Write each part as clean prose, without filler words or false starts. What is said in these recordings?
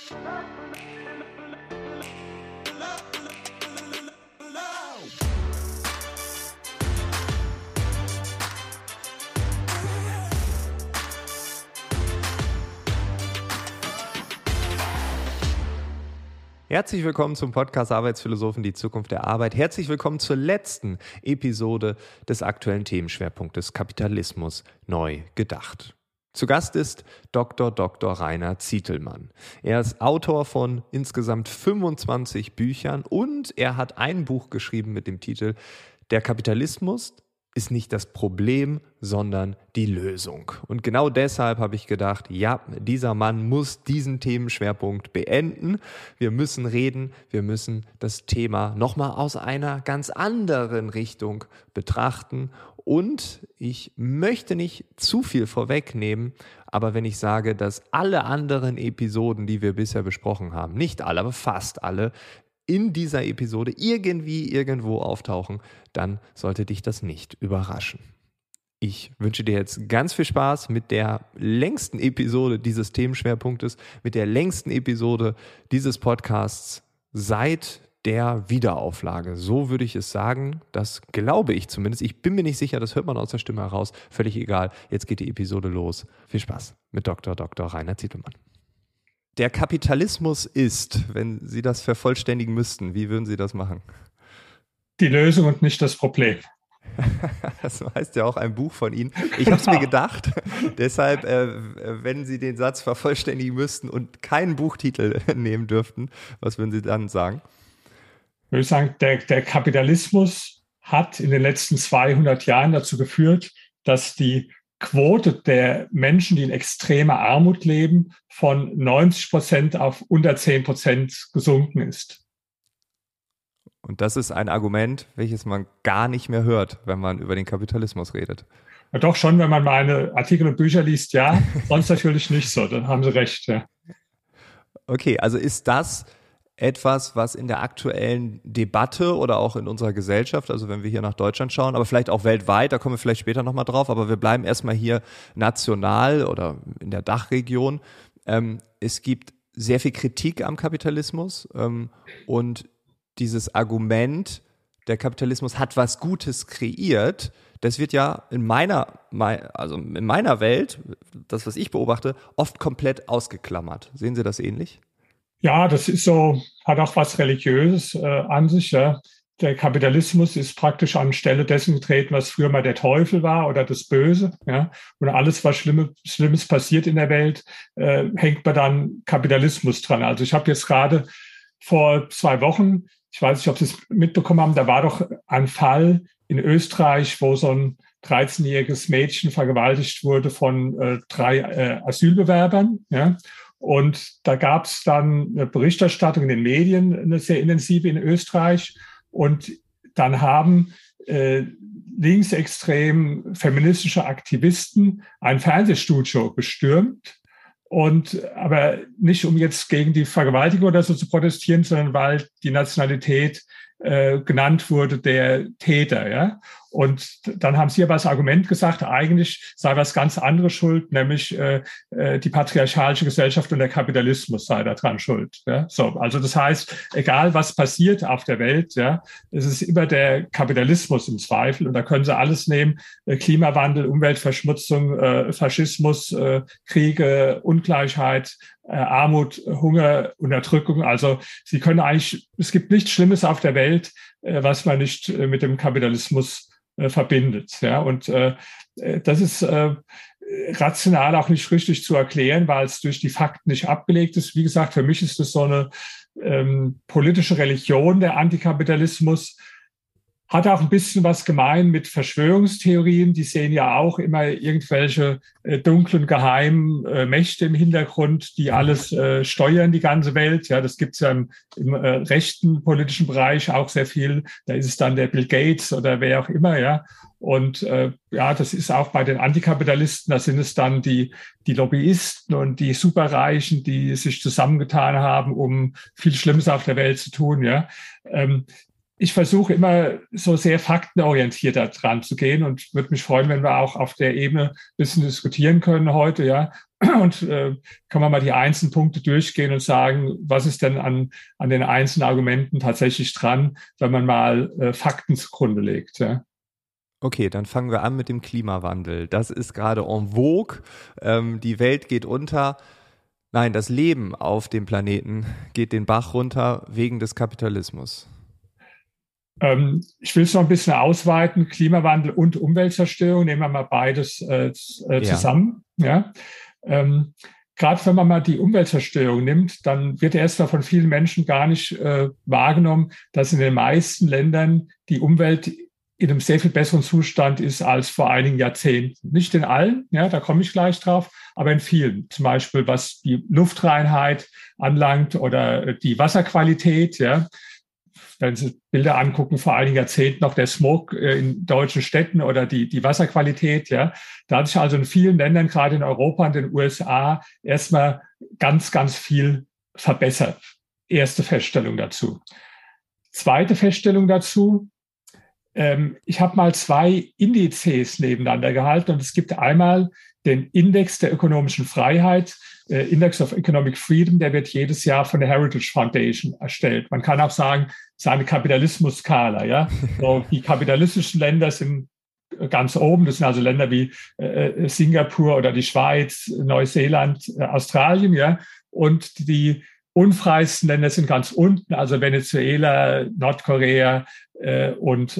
Herzlich willkommen zum Podcast Arbeitsphilosophen, die Zukunft der Arbeit. Herzlich willkommen zur letzten Episode des aktuellen Themenschwerpunktes Kapitalismus neu gedacht. Zu Gast ist Dr. Rainer Zitelmann. Er ist Autor von insgesamt 25 Büchern und er hat ein Buch geschrieben mit dem Titel Der Kapitalismus ist nicht das Problem, sondern die Lösung. Und genau deshalb habe ich gedacht, ja, dieser Mann muss diesen Themenschwerpunkt beenden. Wir müssen reden, wir müssen das Thema nochmal aus einer ganz anderen Richtung betrachten. Und ich möchte nicht zu viel vorwegnehmen, aber wenn ich sage, dass alle anderen Episoden, die wir bisher besprochen haben, nicht alle, aber fast alle, in dieser Episode irgendwo auftauchen, dann sollte dich das nicht überraschen. Ich wünsche dir jetzt ganz viel Spaß mit der längsten Episode dieses Themenschwerpunktes, mit der längsten Episode dieses Podcasts seit der Wiederauflage. So würde ich es sagen, das glaube ich zumindest. Ich bin mir nicht sicher, das hört man aus der Stimme heraus. Völlig egal, jetzt geht die Episode los. Viel Spaß mit Dr. Rainer Zitelmann. Der Kapitalismus ist, wenn Sie das vervollständigen müssten, wie würden Sie das machen? Die Lösung und nicht das Problem. Das heißt ja auch ein Buch von Ihnen. Ich habe es mir gedacht. Deshalb, wenn Sie den Satz vervollständigen müssten und keinen Buchtitel nehmen dürften, was würden Sie dann sagen? Ich würde sagen, der Kapitalismus hat in den letzten 200 Jahren dazu geführt, dass die Quote der Menschen, die in extremer Armut leben, von 90% auf unter 10% gesunken ist. Und das ist ein Argument, welches man gar nicht mehr hört, wenn man über den Kapitalismus redet. Ja, doch schon, wenn man meine Artikel und Bücher liest, ja. Sonst natürlich nicht so, dann haben Sie recht. Ja. Okay, also ist das etwas, was in der aktuellen Debatte oder auch in unserer Gesellschaft, also wenn wir hier nach Deutschland schauen, aber vielleicht auch weltweit, da kommen wir vielleicht später nochmal drauf, aber wir bleiben erstmal hier national oder in der Dachregion. Es gibt sehr viel Kritik am Kapitalismus und dieses Argument, der Kapitalismus hat was Gutes kreiert, das wird ja in meiner Welt, das, was ich beobachte, oft komplett ausgeklammert. Sehen Sie das ähnlich? Ja, das ist so, hat auch was Religiöses an sich. Ja. Der Kapitalismus ist praktisch anstelle dessen getreten, was früher mal der Teufel war oder das Böse. Ja. Und alles, was Schlimmes passiert in der Welt, hängt man dann Kapitalismus dran. Also ich habe jetzt gerade vor 2 Wochen, ich weiß nicht, ob Sie es mitbekommen haben, da war doch ein Fall in Österreich, wo so ein 13-jähriges Mädchen vergewaltigt wurde von 3 Asylbewerbern. Ja. Und da gab es dann eine Berichterstattung in den Medien, eine sehr intensive in Österreich. Und dann haben linksextrem feministische Aktivisten ein Fernsehstudio bestürmt. Aber nicht, um jetzt gegen die Vergewaltigung oder so zu protestieren, sondern weil die Nationalität genannt wurde der Täter. Ja? Und dann haben sie aber das Argument gesagt, eigentlich sei was ganz anderes schuld, nämlich die patriarchalische Gesellschaft und der Kapitalismus sei daran schuld. Ja? So, also das heißt, egal was passiert auf der Welt, ja, es ist immer der Kapitalismus im Zweifel. Und da können sie alles nehmen, Klimawandel, Umweltverschmutzung, Faschismus, Kriege, Ungleichheit, Armut, Hunger, Unterdrückung. Also sie können eigentlich, es gibt nichts Schlimmes auf der Welt, was man nicht mit dem Kapitalismus verbindet. Ja, und das ist rational auch nicht richtig zu erklären, weil es durch die Fakten nicht abgelegt ist. Wie gesagt, für mich ist das so eine politische Religion, der Antikapitalismus. Hat auch ein bisschen was gemein mit Verschwörungstheorien. Die sehen ja auch immer irgendwelche dunklen, geheimen Mächte im Hintergrund, die alles steuern, die ganze Welt. Ja, das gibt's ja im rechten politischen Bereich auch sehr viel. Da ist es dann der Bill Gates oder wer auch immer, ja. Und ja, das ist auch bei den Antikapitalisten, da sind es dann die Lobbyisten und die Superreichen, die sich zusammengetan haben, um viel Schlimmes auf der Welt zu tun, ja. Ich versuche immer so sehr faktenorientiert da dran zu gehen und würde mich freuen, wenn wir auch auf der Ebene ein bisschen diskutieren können heute, ja. Und kann man mal die einzelnen Punkte durchgehen und sagen, was ist denn an den einzelnen Argumenten tatsächlich dran, wenn man mal Fakten zugrunde legt. Ja? Okay, dann fangen wir an mit dem Klimawandel. Das ist gerade en vogue. Die Welt geht unter. Nein, das Leben auf dem Planeten geht den Bach runter wegen des Kapitalismus. Ich will es noch ein bisschen ausweiten. Klimawandel und Umweltzerstörung, nehmen wir mal beides zusammen. Ja. Gerade wenn man mal die Umweltzerstörung nimmt, dann wird erstmal von vielen Menschen gar nicht wahrgenommen, dass in den meisten Ländern die Umwelt in einem sehr viel besseren Zustand ist als vor einigen Jahrzehnten. Nicht in allen, ja, da komme ich gleich drauf, aber in vielen. Zum Beispiel was die Luftreinheit anlangt oder die Wasserqualität, ja. Wenn Sie Bilder angucken, vor einigen Jahrzehnten noch der Smog in deutschen Städten oder die Wasserqualität, ja. Da hat sich also in vielen Ländern, gerade in Europa und den USA, erstmal ganz, ganz viel verbessert. Erste Feststellung dazu. Zweite Feststellung dazu. Ich habe mal 2 Indizes nebeneinander gehalten und es gibt einmal den Index der ökonomischen Freiheit, Index of Economic Freedom, der wird jedes Jahr von der Heritage Foundation erstellt. Man kann auch sagen, es ist eine Kapitalismus-Skala. Ja? So, die kapitalistischen Länder sind ganz oben, das sind also Länder wie Singapur oder die Schweiz, Neuseeland, Australien, ja, und die unfreiesten Länder sind ganz unten, also Venezuela, Nordkorea und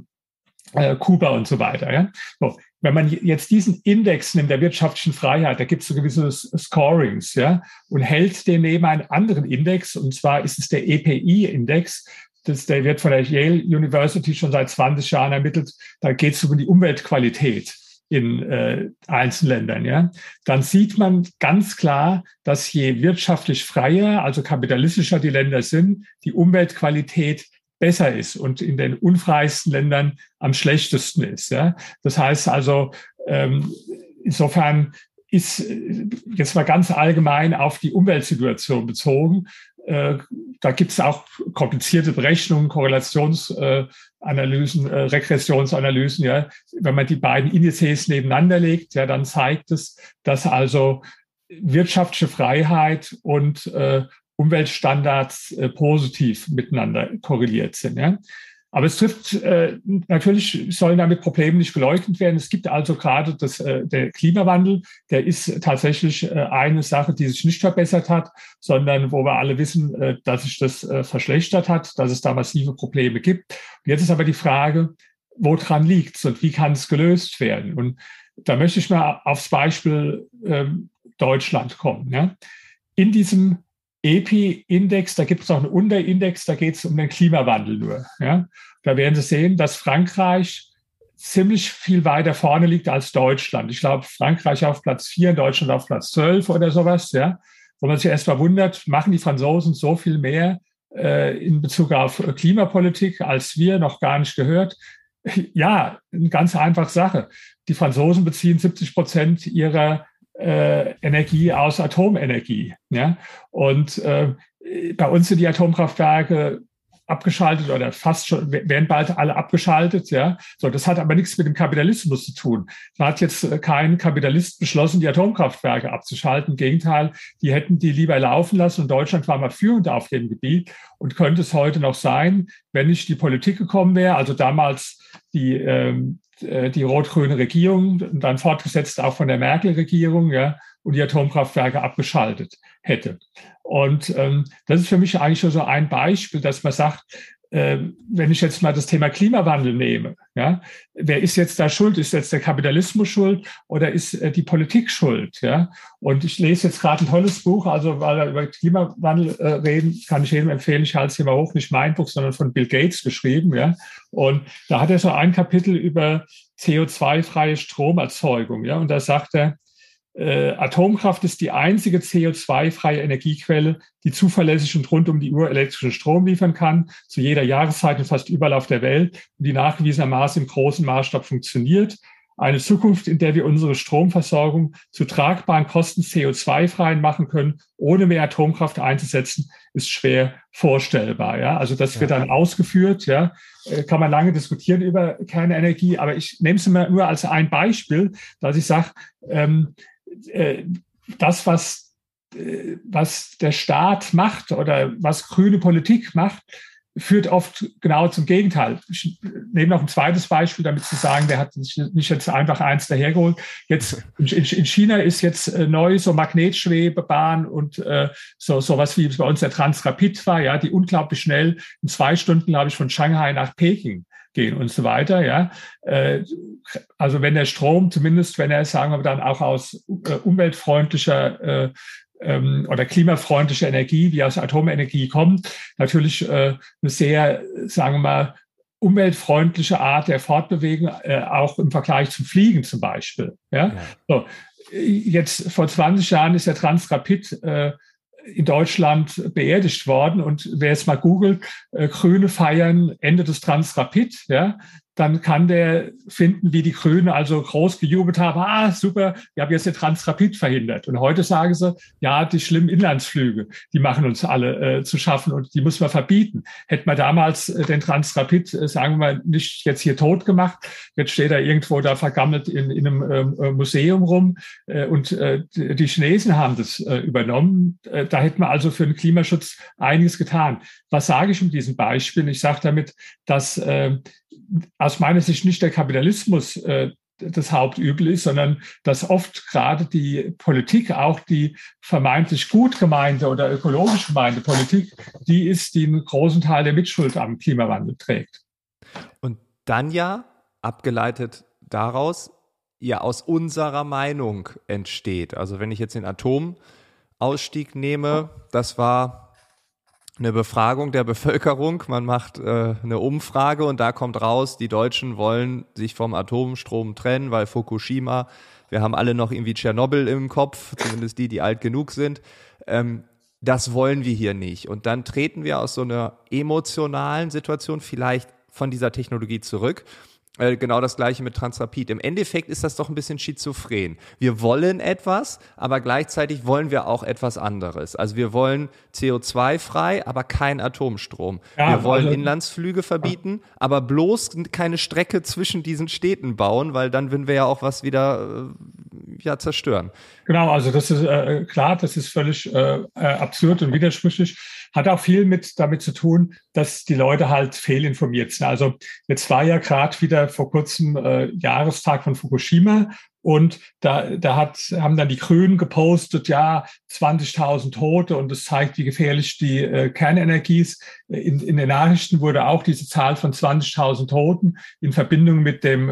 Kuba und so weiter. Ja? So, wenn man jetzt diesen Index nimmt der wirtschaftlichen Freiheit, da gibt es so gewisse Scorings, ja, und hält den neben einen anderen Index, und zwar ist es der EPI-Index. Der wird von der Yale University schon seit 20 Jahren ermittelt. Da geht es um die Umweltqualität in einzelnen Ländern. Ja, dann sieht man ganz klar, dass je wirtschaftlich freier, also kapitalistischer die Länder sind, die Umweltqualität besser ist und in den unfreiesten Ländern am schlechtesten ist. Ja? Das heißt also, insofern ist jetzt mal ganz allgemein auf die Umweltsituation bezogen. Da gibt es auch komplizierte Berechnungen, Korrelationsanalysen, Regressionsanalysen. Ja? Wenn man die beiden Indizes nebeneinander legt, ja, dann zeigt es, dass also wirtschaftliche Freiheit und Umweltstandards positiv miteinander korreliert sind. Ja? Aber es trifft, natürlich sollen damit Probleme nicht geleugnet werden. Es gibt also gerade der Klimawandel, der ist tatsächlich eine Sache, die sich nicht verbessert hat, sondern wo wir alle wissen, dass sich das verschlechtert hat, dass es da massive Probleme gibt. Und jetzt ist aber die Frage, woran liegt es und wie kann es gelöst werden? Und da möchte ich mal aufs Beispiel Deutschland kommen. Ja? In diesem EPI-Index, da gibt es auch einen Unterindex, da geht es um den Klimawandel nur. Ja? Da werden Sie sehen, dass Frankreich ziemlich viel weiter vorne liegt als Deutschland. Ich glaube, Frankreich auf Platz 4, Deutschland auf Platz 12 oder sowas. Ja? Wo man sich erst mal wundert, machen die Franzosen so viel mehr in Bezug auf Klimapolitik, als wir, noch gar nicht gehört. Ja, eine ganz einfache Sache. Die Franzosen beziehen 70% ihrer Energie aus Atomenergie. Ja? Und bei uns sind die Atomkraftwerke abgeschaltet oder fast schon, werden bald alle abgeschaltet. Ja? So, das hat aber nichts mit dem Kapitalismus zu tun. Da hat jetzt kein Kapitalist beschlossen, die Atomkraftwerke abzuschalten. Im Gegenteil, die hätten die lieber laufen lassen. Und Deutschland war mal führend auf dem Gebiet und könnte es heute noch sein, wenn nicht die Politik gekommen wäre. Also damals die rot-grüne Regierung und dann fortgesetzt auch von der Merkel-Regierung, ja, und die Atomkraftwerke abgeschaltet hätte. Und das ist für mich eigentlich schon so ein Beispiel, dass man sagt, wenn ich jetzt mal das Thema Klimawandel nehme, ja, wer ist jetzt da schuld? Ist jetzt der Kapitalismus schuld oder ist die Politik schuld? Ja? Und ich lese jetzt gerade ein tolles Buch, also weil wir über Klimawandel reden, kann ich jedem empfehlen, ich halte es hier mal hoch, nicht mein Buch, sondern von Bill Gates geschrieben. Ja? Und da hat er so ein Kapitel über CO2-freie Stromerzeugung. Ja? Und da sagt er, Atomkraft ist die einzige CO2-freie Energiequelle, die zuverlässig und rund um die Uhr elektrischen Strom liefern kann, zu jeder Jahreszeit und fast überall auf der Welt, und die nachgewiesenermaßen im großen Maßstab funktioniert. Eine Zukunft, in der wir unsere Stromversorgung zu tragbaren Kosten CO2-frei machen können, ohne mehr Atomkraft einzusetzen, ist schwer vorstellbar. Ja? Also das wird dann ausgeführt. Ja? Kann man lange diskutieren über Kernenergie, aber ich nehme es nur als ein Beispiel, dass ich sage, das, was der Staat macht oder was grüne Politik macht, führt oft genau zum Gegenteil. Ich nehme noch ein zweites Beispiel, damit zu sagen, der hat nicht jetzt einfach eins dahergeholt. Jetzt in China ist jetzt neu so Magnetschwebebahn und sowas wie bei uns der Transrapid war, ja, die unglaublich schnell in 2 Stunden, glaube ich, von Shanghai nach Peking gehen und so weiter, ja. Also wenn der Strom, zumindest wenn er, sagen wir dann auch aus umweltfreundlicher oder klimafreundliche Energie, wie aus Atomenergie kommt, natürlich eine sehr, sagen wir mal, umweltfreundliche Art der Fortbewegung, auch im Vergleich zum Fliegen zum Beispiel. Ja? So, jetzt vor 20 Jahren ist der Transrapid in Deutschland beerdigt worden und wer jetzt mal googelt, Grüne feiern Ende des Transrapid, ja, dann kann der finden, wie die Grünen also groß gejubelt haben, super, wir haben jetzt den Transrapid verhindert. Und heute sagen sie, ja, die schlimmen Inlandsflüge, die machen uns alle zu schaffen und die muss man verbieten. Hätten wir damals den Transrapid, sagen wir mal, nicht jetzt hier tot gemacht, jetzt steht er irgendwo da vergammelt in einem Museum rum und die Chinesen haben das übernommen. Da hätten wir also für den Klimaschutz einiges getan. Was sage ich um diesen Beispiel? Ich sage damit, dass aus meiner Sicht nicht der Kapitalismus das Hauptübel ist, sondern dass oft gerade die Politik, auch die vermeintlich gut gemeinte oder ökologisch gemeinte Politik, die ist, die einen großen Teil der Mitschuld am Klimawandel trägt. Und dann ja, abgeleitet daraus, ja aus unserer Meinung entsteht. Also wenn ich jetzt den Atomausstieg nehme, das war eine Befragung der Bevölkerung, man macht eine Umfrage und da kommt raus, die Deutschen wollen sich vom Atomstrom trennen, weil Fukushima, wir haben alle noch irgendwie Tschernobyl im Kopf, zumindest die alt genug sind, das wollen wir hier nicht. Und dann treten wir aus so einer emotionalen Situation vielleicht von dieser Technologie zurück. Genau das Gleiche mit Transrapid. Im Endeffekt ist das doch ein bisschen schizophren. Wir wollen etwas, aber gleichzeitig wollen wir auch etwas anderes. Also wir wollen CO2-frei, aber kein Atomstrom. Ja, wir wollen Inlandsflüge verbieten, aber bloß keine Strecke zwischen diesen Städten bauen, weil dann würden wir ja auch was wieder zerstören. Genau, also das ist klar, das ist völlig absurd und widersprüchlich. Hat auch viel damit zu tun, dass die Leute halt fehlinformiert sind. Also jetzt war ja gerade wieder vor kurzem Jahrestag von Fukushima und da haben dann die Grünen gepostet, ja, 20.000 Tote und das zeigt, wie gefährlich die Kernenergie ist. In den Nachrichten wurde auch diese Zahl von 20.000 Toten in Verbindung mit dem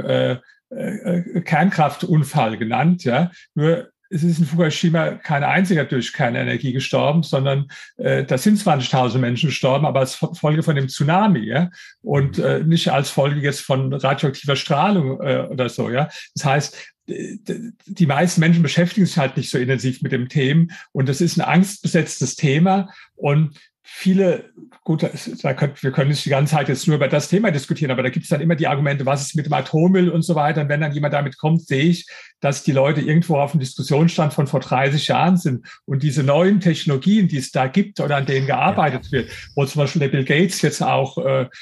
Kernkraftunfall genannt, ja. Nur es ist in Fukushima kein einziger durch Kernenergie gestorben, sondern da sind 20.000 Menschen gestorben, aber als Folge von dem Tsunami, ja, und nicht als Folge jetzt von radioaktiver Strahlung oder so, ja. Das heißt, die meisten Menschen beschäftigen sich halt nicht so intensiv mit dem Thema und das ist ein angstbesetztes Thema und viele, gut, wir können nicht die ganze Zeit jetzt nur über das Thema diskutieren, aber da gibt es dann immer die Argumente, was ist mit dem Atommüll und so weiter. Und wenn dann jemand damit kommt, sehe ich, dass die Leute irgendwo auf dem Diskussionsstand von vor 30 Jahren sind. Und diese neuen Technologien, die es da gibt oder an denen gearbeitet wird, wo zum Beispiel der Bill Gates jetzt auch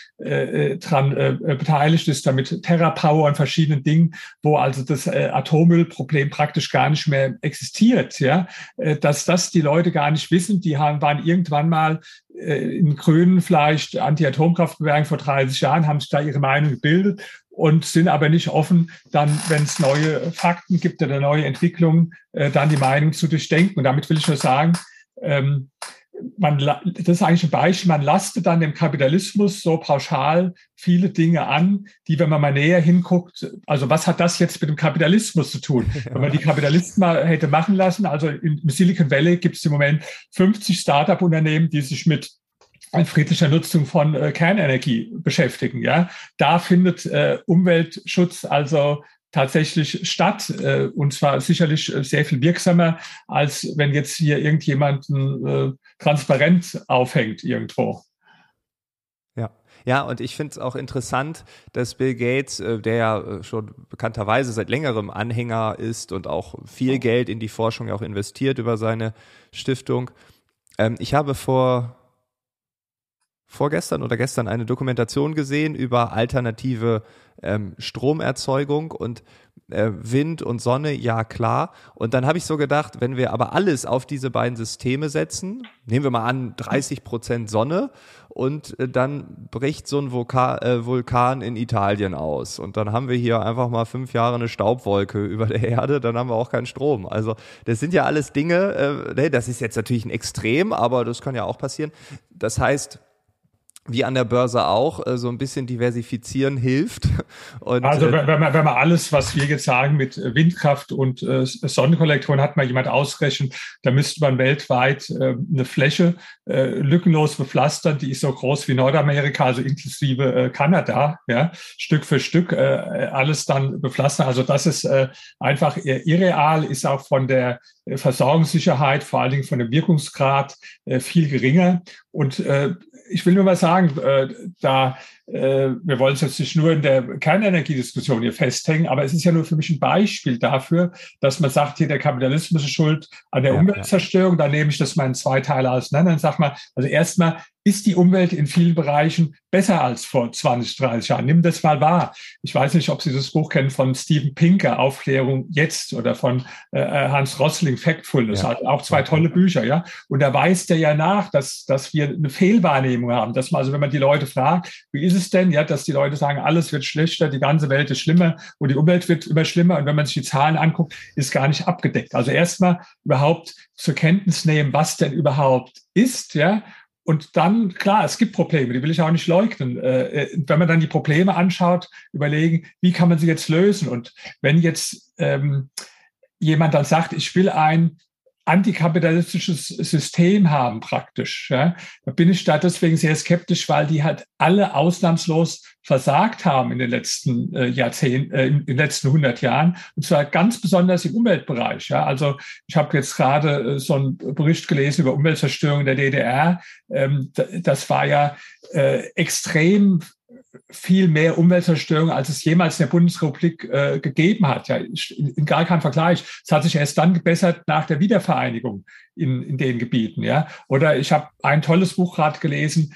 dran beteiligt ist, damit TerraPower und verschiedenen Dingen, wo also das Atommüllproblem praktisch gar nicht mehr existiert, ja, dass das die Leute gar nicht wissen. Die waren irgendwann mal in Grünen vielleicht Anti-Atomkraftbewegung vor 30 Jahren, haben sich da ihre Meinung gebildet und sind aber nicht offen, dann, wenn es neue Fakten gibt oder neue Entwicklungen, dann die Meinung zu durchdenken. Und damit will ich nur sagen, das ist eigentlich ein Beispiel, man lastet dann dem Kapitalismus so pauschal viele Dinge an, die, wenn man mal näher hinguckt, also was hat das jetzt mit dem Kapitalismus zu tun? Wenn man die Kapitalisten mal hätte machen lassen, also im Silicon Valley gibt es im Moment 50 Start-up-Unternehmen, die sich mit friedlicher Nutzung von Kernenergie beschäftigen. Ja, da findet Umweltschutz also tatsächlich statt und zwar sicherlich sehr viel wirksamer, als wenn jetzt hier irgendjemand transparent aufhängt irgendwo. Ja, und ich finde es auch interessant, dass Bill Gates, der ja schon bekannterweise seit längerem Anhänger ist und auch viel Geld in die Forschung auch investiert über seine Stiftung. Ich habe vor vorgestern oder gestern eine Dokumentation gesehen über alternative Stromerzeugung und Wind und Sonne, ja klar. Und dann habe ich so gedacht, wenn wir aber alles auf diese beiden Systeme setzen, nehmen wir mal an 30% Sonne und dann bricht so ein Vulkan in Italien aus und dann haben wir hier einfach mal 5 Jahre eine Staubwolke über der Erde, dann haben wir auch keinen Strom. Also das sind ja alles Dinge, das ist jetzt natürlich ein Extrem, aber das kann ja auch passieren. Das heißt, wie an der Börse auch, so ein bisschen diversifizieren hilft. Und, also wenn man alles, was wir jetzt sagen mit Windkraft und Sonnenkollektoren, hat mal jemand ausgerechnet, da müsste man weltweit eine Fläche lückenlos bepflastern, die ist so groß wie Nordamerika, also inklusive Kanada, ja, Stück für Stück alles dann bepflastern. Also das ist einfach irreal, ist auch von der Versorgungssicherheit, vor allen Dingen von dem Wirkungsgrad viel geringer. Und ich will nur mal sagen, wir wollen es jetzt nicht nur in der Kernenergiediskussion hier festhängen, aber es ist ja nur für mich ein Beispiel dafür, dass man sagt, hier der Kapitalismus ist schuld an der Umweltzerstörung. Da nehme ich das mal in 2 Teile auseinander und sage mal, also erstmal ist die Umwelt in vielen Bereichen besser als vor 20, 30 Jahren. Nimm das mal wahr. Ich weiß nicht, ob Sie das Buch kennen von Steven Pinker, Aufklärung jetzt, oder von Hans Rosling, Factfulness. Also auch 2 tolle Bücher, ja. Und da weist er ja nach, dass wir eine Fehlwahrnehmung haben. Dass man, also wenn man die Leute fragt, wie ist es denn, ja, dass die Leute sagen, alles wird schlechter, die ganze Welt ist schlimmer und die Umwelt wird immer schlimmer. Und wenn man sich die Zahlen anguckt, ist gar nicht abgedeckt. Also erstmal überhaupt zur Kenntnis nehmen, was denn überhaupt ist, ja. Und dann, klar, es gibt Probleme, die will ich auch nicht leugnen. Wenn man dann die Probleme anschaut, überlegen, wie kann man sie jetzt lösen? Und wenn jetzt jemand dann sagt, ich will ein antikapitalistisches System haben praktisch, ja, da bin ich da deswegen sehr skeptisch, weil die halt alle ausnahmslos versagt haben in den letzten Jahrzehnten, in den letzten 100 Jahren, und zwar ganz besonders im Umweltbereich. Ja. Also ich habe jetzt gerade so einen Bericht gelesen über Umweltzerstörung in der DDR. Das war ja extrem viel mehr Umweltzerstörung, als es jemals in der Bundesrepublik gegeben hat. Ja, in gar keinem Vergleich. Es hat sich erst dann gebessert nach der Wiedervereinigung in den Gebieten. Ja. Oder ich habe ein tolles Buch gerade gelesen,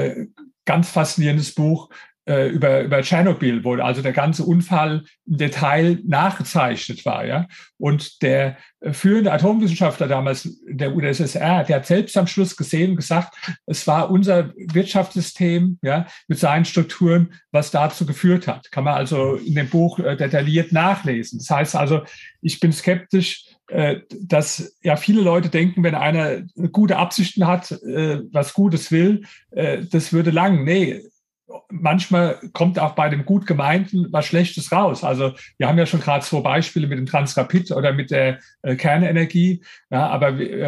ganz faszinierendes Buch über Tschernobyl, wo also der ganze Unfall im Detail nachgezeichnet war. Ja. Und der führende Atomwissenschaftler damals in der UdSSR, der hat selbst am Schluss gesehen und gesagt, es war unser Wirtschaftssystem, ja, mit seinen Strukturen, was dazu geführt hat. Kann man also in dem Buch detailliert nachlesen. Das heißt also, ich bin skeptisch, dass ja viele Leute denken, wenn einer gute Absichten hat, was Gutes will, das würde langen. Nee, manchmal kommt auch bei dem gut Gemeinten was Schlechtes raus. Also wir haben ja schon gerade 2 Beispiele mit dem Transrapid oder mit der Kernenergie. Ja, aber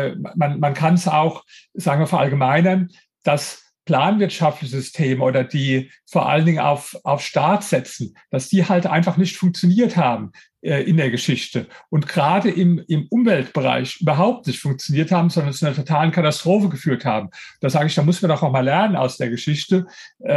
man kann es auch, sagen wir, verallgemeinern, dass planwirtschaftliche Systeme oder die vor allen Dingen auf Staat setzen, dass die halt einfach nicht funktioniert haben in der Geschichte und gerade im Umweltbereich überhaupt nicht funktioniert haben, sondern zu einer totalen Katastrophe geführt haben. Da sage ich, da muss man doch auch mal lernen aus der Geschichte.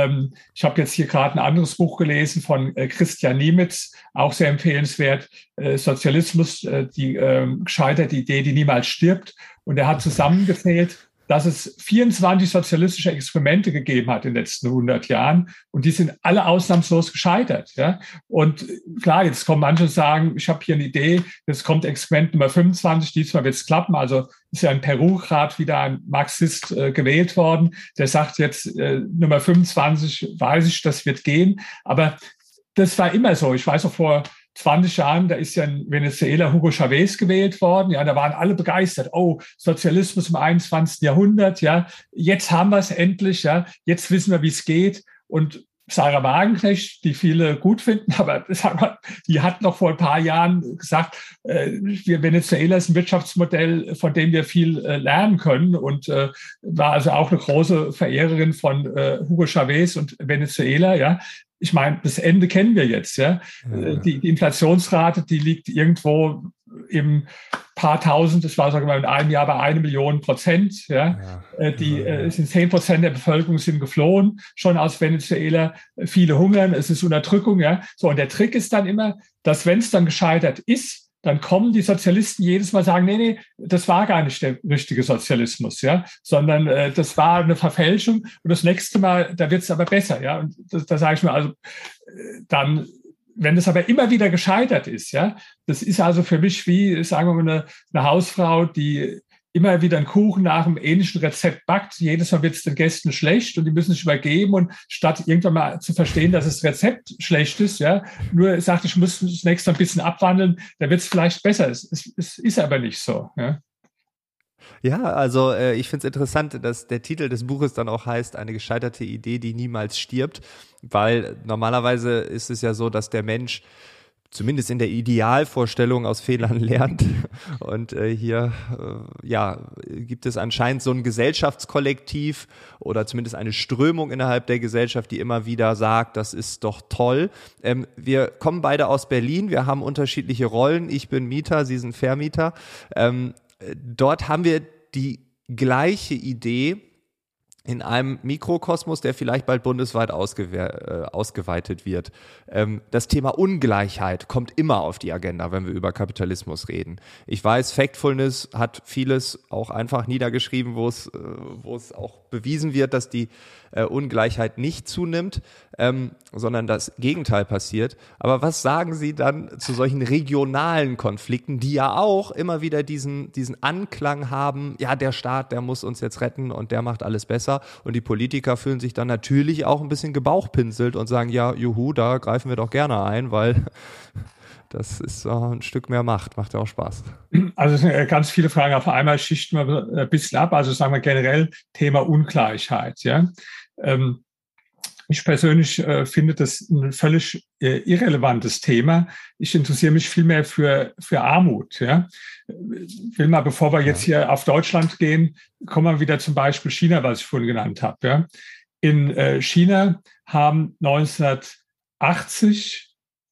Ich habe jetzt hier gerade ein anderes Buch gelesen von Christian Niemitz, auch sehr empfehlenswert, Sozialismus, die gescheiterte Idee, die niemals stirbt. Und er hat zusammengezählt, dass es 24 sozialistische Experimente gegeben hat in den letzten 100 Jahren. Und die sind alle ausnahmslos gescheitert. Ja? Und klar, jetzt kommen manche und sagen, ich habe hier eine Idee, jetzt kommt Experiment Nummer 25, diesmal wird es klappen. Also ist ja in Peru gerade wieder ein Marxist gewählt worden, der sagt jetzt, Nummer 25, weiß ich, das wird gehen. Aber das war immer so. Ich weiß noch, vor 20 Jahren, da ist ja in Venezuela Hugo Chavez gewählt worden. Ja, da waren alle begeistert. Oh, Sozialismus im 21. Jahrhundert. Ja, jetzt haben wir es endlich. Ja, jetzt wissen wir, wie es geht. Und Sarah Wagenknecht, die viele gut finden, aber die hat noch vor ein paar Jahren gesagt, Venezuela ist ein Wirtschaftsmodell, von dem wir viel lernen können, und war also auch eine große Verehrerin von Hugo Chavez und Venezuela. Ja, ich meine, das Ende kennen wir jetzt. Ja, die Inflationsrate, die liegt irgendwo im paar tausend, das war sogar in einem Jahr bei 1 Million %. Ja. Sind 10% der Bevölkerung sind geflohen, schon aus Venezuela. Viele hungern, es ist Unterdrückung. Ja. So, und der Trick ist dann immer, dass wenn es dann gescheitert ist, dann kommen die Sozialisten jedes Mal sagen, nee, das war gar nicht der richtige Sozialismus, ja, sondern das war eine Verfälschung und das nächste Mal, da wird es aber besser, ja. Und da sage ich mir, also dann, wenn das aber immer wieder gescheitert ist, ja, das ist also für mich wie, sagen wir mal, eine Hausfrau, die immer wieder einen Kuchen nach einem ähnlichen Rezept backt. Jedes Mal wird es den Gästen schlecht und die müssen sich übergeben. Und statt irgendwann mal zu verstehen, dass das Rezept schlecht ist, ja, nur sagt, ich muss das nächste Mal ein bisschen abwandeln, dann wird es vielleicht besser. Es ist aber nicht so. Ja. Ja, also ich finde es interessant, dass der Titel des Buches dann auch heißt, eine gescheiterte Idee, die niemals stirbt, weil normalerweise ist es ja so, dass der Mensch zumindest in der Idealvorstellung aus Fehlern lernt. Und hier gibt es anscheinend so ein Gesellschaftskollektiv oder zumindest eine Strömung innerhalb der Gesellschaft, die immer wieder sagt, das ist doch toll. Wir kommen beide aus Berlin, wir haben unterschiedliche Rollen. Ich bin Mieter, Sie sind Vermieter. Dort haben wir die gleiche Idee in einem Mikrokosmos, der vielleicht bald bundesweit ausgeweitet wird. Das Thema Ungleichheit kommt immer auf die Agenda, wenn wir über Kapitalismus reden. Ich weiß, Factfulness hat vieles auch einfach niedergeschrieben, wo es auch bewiesen wird, dass die Ungleichheit nicht zunimmt, sondern das Gegenteil passiert. Aber was sagen Sie dann zu solchen regionalen Konflikten, die ja auch immer wieder diesen Anklang haben, ja, der Staat, der muss uns jetzt retten und der macht alles besser. Und die Politiker fühlen sich dann natürlich auch ein bisschen gebauchpinselt und sagen, ja, juhu, da greifen wir doch gerne ein, weil das ist ein Stück mehr Macht ja auch Spaß. Also es sind ganz viele Fragen auf einmal, schichten wir ein bisschen ab. Also sagen wir generell Thema Ungleichheit. Ja. Ich persönlich finde das ein völlig irrelevantes Thema. Ich interessiere mich vielmehr für Armut. Ja. Ich will mal, bevor wir jetzt hier auf Deutschland gehen, kommen wir wieder zum Beispiel China, was ich vorhin genannt habe. Ja. In China haben 1980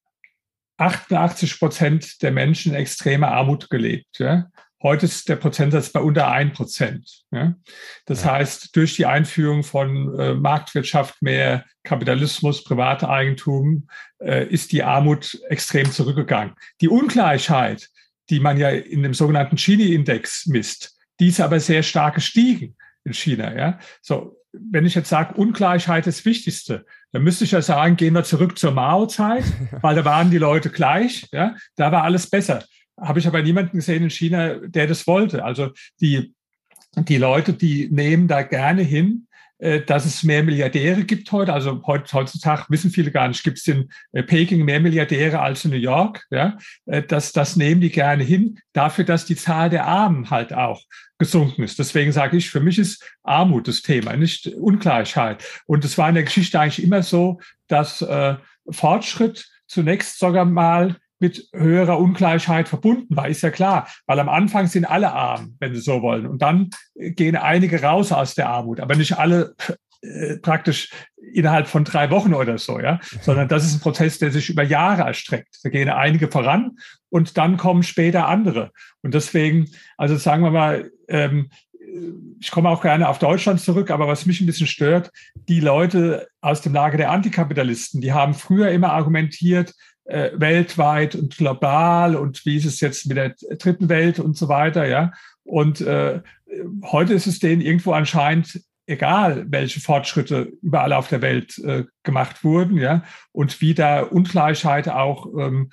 88% der Menschen in extremer Armut gelebt. Ja. Heute ist der Prozentsatz bei unter 1%. Ja. Das heißt, durch die Einführung von Marktwirtschaft, mehr Kapitalismus, Privateigentum, ist die Armut extrem zurückgegangen. Die Ungleichheit, die man ja in dem sogenannten Gini-Index misst, die ist aber sehr stark gestiegen in China. Ja. So, wenn ich jetzt sage, Ungleichheit ist das Wichtigste, dann müsste ich ja sagen, gehen wir zurück zur Mao-Zeit, weil da waren die Leute gleich, ja, da war alles besser. Habe ich aber niemanden gesehen in China, der das wollte. Also die Leute, die nehmen da gerne hin, dass es mehr Milliardäre gibt heute. Also heutzutage wissen viele gar nicht, gibt es in Peking mehr Milliardäre als in New York. Ja? Das nehmen die gerne hin, dafür, dass die Zahl der Armen halt auch gesunken ist. Deswegen sage ich, für mich ist Armut das Thema, nicht Ungleichheit. Und es war in der Geschichte eigentlich immer so, dass Fortschritt zunächst sogar mal mit höherer Ungleichheit verbunden war, ist ja klar, weil am Anfang sind alle arm, wenn Sie so wollen, und dann gehen einige raus aus der Armut, aber nicht alle praktisch innerhalb von 3 Wochen oder so, ja, sondern das ist ein Prozess, der sich über Jahre erstreckt. Da gehen einige voran und dann kommen später andere. Und deswegen, also sagen wir mal, ich komme auch gerne auf Deutschland zurück, aber was mich ein bisschen stört, die Leute aus dem Lager der Antikapitalisten, die haben früher immer argumentiert, weltweit und global und wie ist es jetzt mit der dritten Welt und so weiter, ja. Und heute ist es denen irgendwo anscheinend egal, welche Fortschritte überall auf der Welt gemacht wurden, ja, und wie da Ungleichheit auch und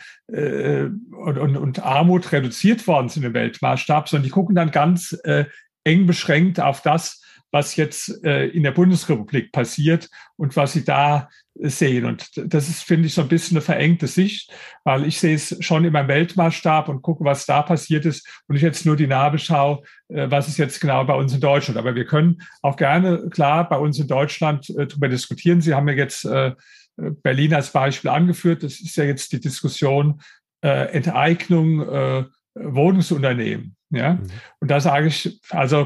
Armut reduziert worden sind im Weltmaßstab, sondern die gucken dann ganz eng beschränkt auf das, was jetzt in der Bundesrepublik passiert und was sie da sehen. Und das ist, finde ich, so ein bisschen eine verengte Sicht, weil ich sehe es schon in meinem Weltmaßstab und gucke, was da passiert ist und ich jetzt nur die Nabelschau, was ist jetzt genau bei uns in Deutschland. Aber wir können auch gerne, klar, bei uns in Deutschland darüber diskutieren. Sie haben ja jetzt Berlin als Beispiel angeführt. Das ist ja jetzt die Diskussion Enteignung Wohnungsunternehmen. Ja? Und da sage ich, also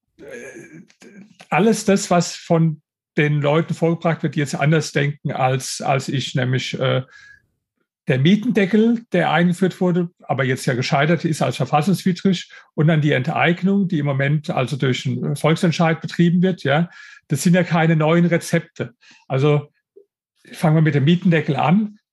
alles das, was von den Leuten vorgebracht wird, die jetzt anders denken als ich, nämlich der Mietendeckel, der eingeführt wurde, aber jetzt ja gescheitert ist als verfassungswidrig, und dann die Enteignung, die im Moment also durch einen Volksentscheid betrieben wird. Ja, das sind ja keine neuen Rezepte. Also fangen wir mit dem Mietendeckel an.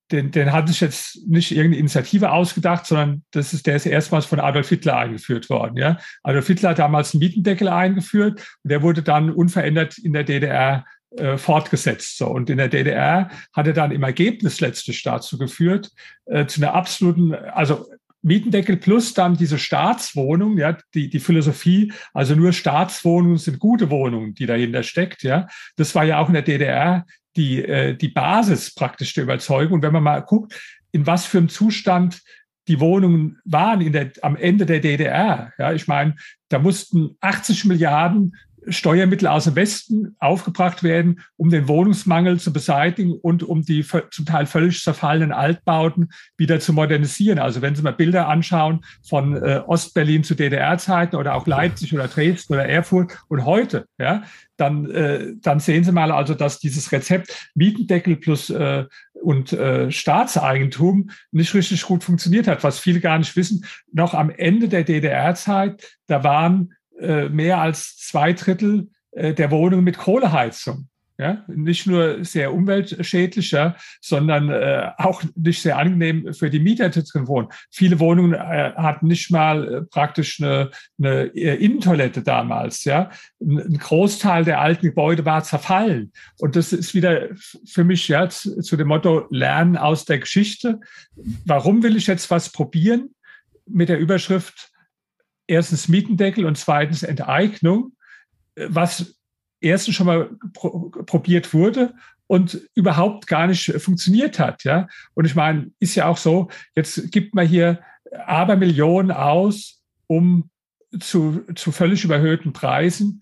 den hat sich jetzt nicht irgendeine Initiative ausgedacht, sondern der ist erstmals von Adolf Hitler eingeführt worden. Ja? Adolf Hitler hat damals einen Mietendeckel eingeführt und der wurde dann unverändert in der DDR fortgesetzt. So. Und in der DDR hat er dann im Ergebnis letztlich dazu geführt, zu einer absoluten, also Mietendeckel plus dann diese Staatswohnung, ja, die Philosophie, also nur Staatswohnungen sind gute Wohnungen, die dahinter steckt, ja. Das war ja auch in der DDR die Basis praktisch der Überzeugung. Und wenn man mal guckt, in was für einem Zustand die Wohnungen waren am Ende der DDR, ja, ich meine, da mussten 80 Milliarden Steuermittel aus dem Westen aufgebracht werden, um den Wohnungsmangel zu beseitigen und um die zum Teil völlig zerfallenen Altbauten wieder zu modernisieren. Also wenn Sie mal Bilder anschauen von Ostberlin zu DDR-Zeiten oder auch Leipzig oder Dresden oder Erfurt und heute, ja, dann sehen Sie mal also, dass dieses Rezept Mietendeckel plus und Staatseigentum nicht richtig gut funktioniert hat. Was viele gar nicht wissen, noch am Ende der DDR-Zeit, da waren mehr als 2/3 der Wohnungen mit Kohleheizung. Ja? Nicht nur sehr umweltschädlich, ja, sondern auch nicht sehr angenehm für die Mieter zu wohnen. Viele Wohnungen hatten nicht mal praktisch eine Innentoilette damals. Ja? Ein Großteil der alten Gebäude war zerfallen. Und das ist wieder für mich ja, zu dem Motto Lernen aus der Geschichte. Warum will ich jetzt was probieren? Mit der Überschrift erstens Mietendeckel und zweitens Enteignung, was erstens schon mal probiert wurde und überhaupt gar nicht funktioniert hat. Ja? Und ich meine, ist ja auch so, jetzt gibt man hier Abermillionen aus, um zu völlig überhöhten Preisen,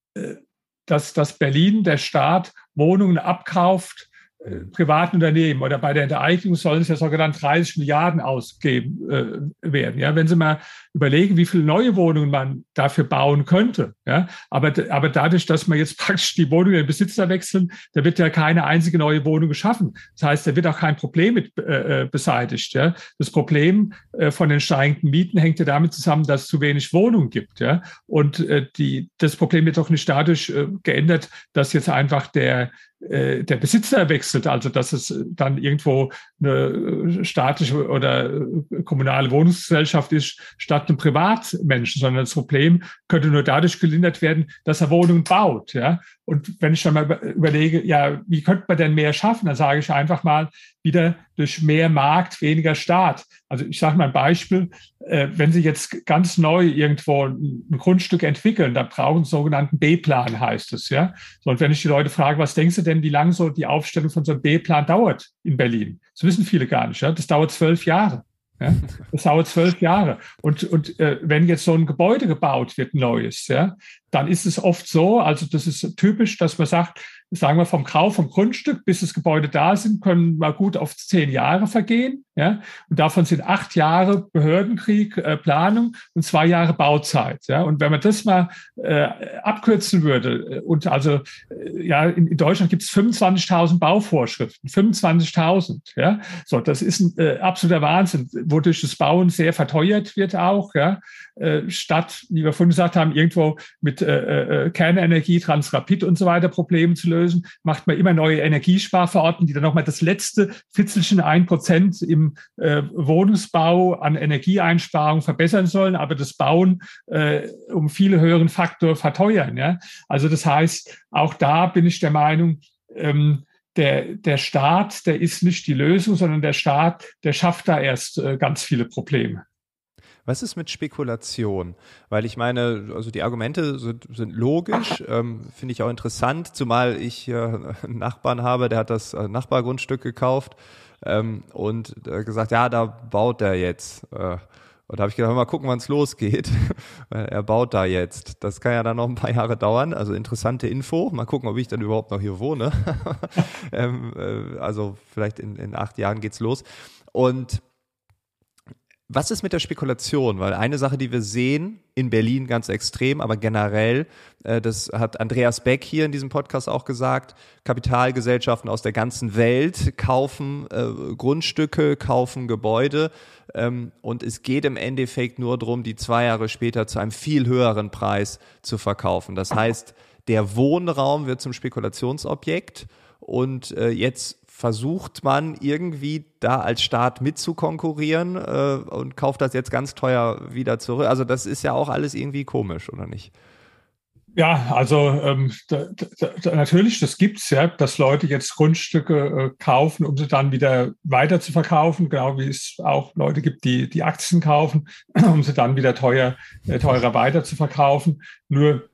dass Berlin, der Staat, Wohnungen abkauft, privaten Unternehmen, oder bei der Enteignung sollen es ja sogenannt 30 Milliarden ausgeben werden. Ja, wenn Sie mal überlegen, wie viele neue Wohnungen man dafür bauen könnte. Ja, aber dadurch, dass man jetzt praktisch die Wohnungen in den Besitzer wechseln, da wird ja keine einzige neue Wohnung geschaffen. Das heißt, da wird auch kein Problem mit beseitigt. Ja, das Problem von den steigenden Mieten hängt ja damit zusammen, dass es zu wenig Wohnungen gibt. Ja, und das Problem wird doch nicht dadurch geändert, dass jetzt einfach der Besitzer wechselt, also dass es dann irgendwo eine staatliche oder kommunale Wohnungsgesellschaft ist, statt einem Privatmenschen, sondern das Problem könnte nur dadurch gelindert werden, dass er Wohnungen baut. Ja? Und wenn ich dann mal überlege, ja, wie könnte man denn mehr schaffen, dann sage ich einfach mal wieder durch mehr Markt, weniger Staat. Also ich sage mal ein Beispiel, wenn Sie jetzt ganz neu irgendwo ein Grundstück entwickeln, dann brauchen Sie einen sogenannten B-Plan, heißt es. Ja? So, und wenn ich die Leute frage, was denkst du denn, wie lange so die Aufstellung von so einem B-Plan dauert in Berlin? Das wissen viele gar nicht. Ja? Das dauert 12 Jahre. Ja, das dauert 12 Jahre. Und wenn jetzt so ein Gebäude gebaut wird, neues, ja, dann ist es oft so, also das ist typisch, dass man sagt, sagen wir vom Kauf vom Grundstück bis das Gebäude da sind, können mal gut auf 10 Jahre vergehen. Ja, und davon sind 8 Jahre Behördenkrieg, Planung und 2 Jahre Bauzeit. Ja, und wenn man das mal abkürzen würde, und also ja, in Deutschland gibt es 25.000 Bauvorschriften, 25.000. Ja, so, das ist ein absoluter Wahnsinn, wodurch das Bauen sehr verteuert wird auch. Ja, statt, wie wir vorhin gesagt haben, irgendwo mit Kernenergie, Transrapid und so weiter Probleme zu lösen, macht man immer neue Energiesparverordnungen, die dann nochmal das letzte Fitzelchen 1% im Wohnungsbau an Energieeinsparung verbessern sollen, aber das Bauen um viele höheren Faktor verteuern. Ja? Also das heißt, auch da bin ich der Meinung, der Staat, der ist nicht die Lösung, sondern der Staat, der schafft da erst ganz viele Probleme. Was ist mit Spekulation? Weil ich meine, also die Argumente sind logisch, finde ich auch interessant, zumal ich einen Nachbarn habe, der hat das Nachbargrundstück gekauft und gesagt, ja, da baut er jetzt. Und da habe ich gedacht, mal gucken, wann es losgeht. Er baut da jetzt. Das kann ja dann noch ein paar Jahre dauern. Also interessante Info. Mal gucken, ob ich dann überhaupt noch hier wohne. Also vielleicht in 8 Jahren geht's los. Und was ist mit der Spekulation? Weil eine Sache, die wir sehen, in Berlin ganz extrem, aber generell, das hat Andreas Beck hier in diesem Podcast auch gesagt, Kapitalgesellschaften aus der ganzen Welt kaufen Grundstücke, kaufen Gebäude und es geht im Endeffekt nur darum, die 2 Jahre später zu einem viel höheren Preis zu verkaufen. Das heißt, der Wohnraum wird zum Spekulationsobjekt und jetzt versucht man irgendwie da als Staat mitzukonkurrieren und kauft das jetzt ganz teuer wieder zurück. Also das ist ja auch alles irgendwie komisch, oder nicht? Ja, also natürlich, das gibt's ja, dass Leute jetzt Grundstücke kaufen, um sie dann wieder weiter zu verkaufen, genau wie es auch Leute gibt, die Aktien kaufen, um sie dann wieder teurer weiter zu verkaufen. Nur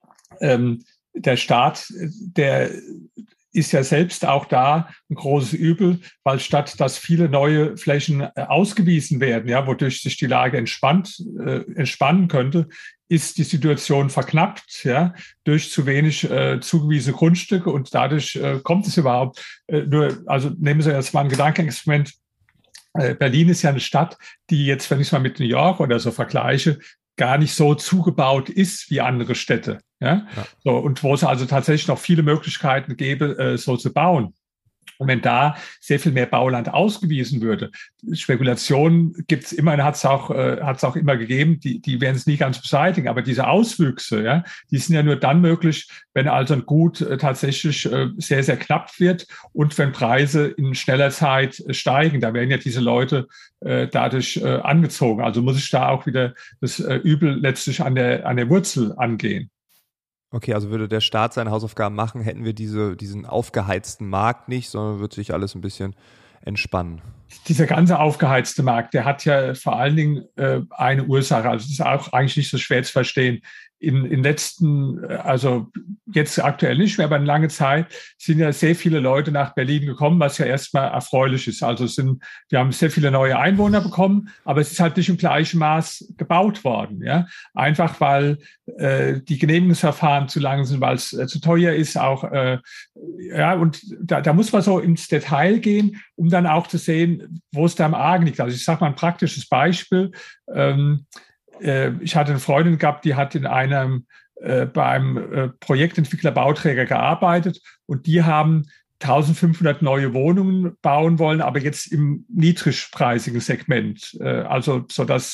der Staat, der ist ja selbst auch da ein großes Übel, weil statt dass viele neue Flächen ausgewiesen werden, ja, wodurch sich die Lage entspannen könnte, ist die Situation verknappt, ja, durch zu wenig zugewiesene Grundstücke und dadurch kommt es überhaupt also nehmen Sie jetzt mal ein Gedankenexperiment. Berlin ist ja eine Stadt, die jetzt, wenn ich es mal mit New York oder so vergleiche, gar nicht so zugebaut ist wie andere Städte. Ja? Ja. So, und wo es also tatsächlich noch viele Möglichkeiten gäbe, so zu bauen. Und wenn da sehr viel mehr Bauland ausgewiesen würde, Spekulationen gibt es immer, hat es auch immer gegeben, die werden es nie ganz beseitigen, aber diese Auswüchse, ja, die sind ja nur dann möglich, wenn also ein Gut tatsächlich sehr, sehr knapp wird und wenn Preise in schneller Zeit steigen. Da werden ja diese Leute dadurch angezogen. Also muss ich da auch wieder das Übel letztlich an der Wurzel angehen. Okay, also würde der Staat seine Hausaufgaben machen, hätten wir diesen aufgeheizten Markt nicht, sondern würde sich alles ein bisschen entspannen. Dieser ganze aufgeheizte Markt, der hat ja vor allen Dingen eine Ursache. Also das ist auch eigentlich nicht so schwer zu verstehen. In letzten, also jetzt aktuell nicht mehr, aber in lange Zeit sind ja sehr viele Leute nach Berlin gekommen, was ja erstmal erfreulich ist. Also wir haben sehr viele neue Einwohner bekommen, aber es ist halt nicht im gleichen Maß gebaut worden. Ja? Einfach weil die Genehmigungsverfahren zu lang sind, weil es zu teuer ist, auch ja, und da muss man so ins Detail gehen, um dann auch zu sehen, wo es da im Argen liegt. Also ich sage mal ein praktisches Beispiel. Ich hatte eine Freundin gehabt, die hat bei einem Projektentwickler Bauträger gearbeitet und die haben 1500 neue Wohnungen bauen wollen, aber jetzt im niedrigpreisigen Segment. Also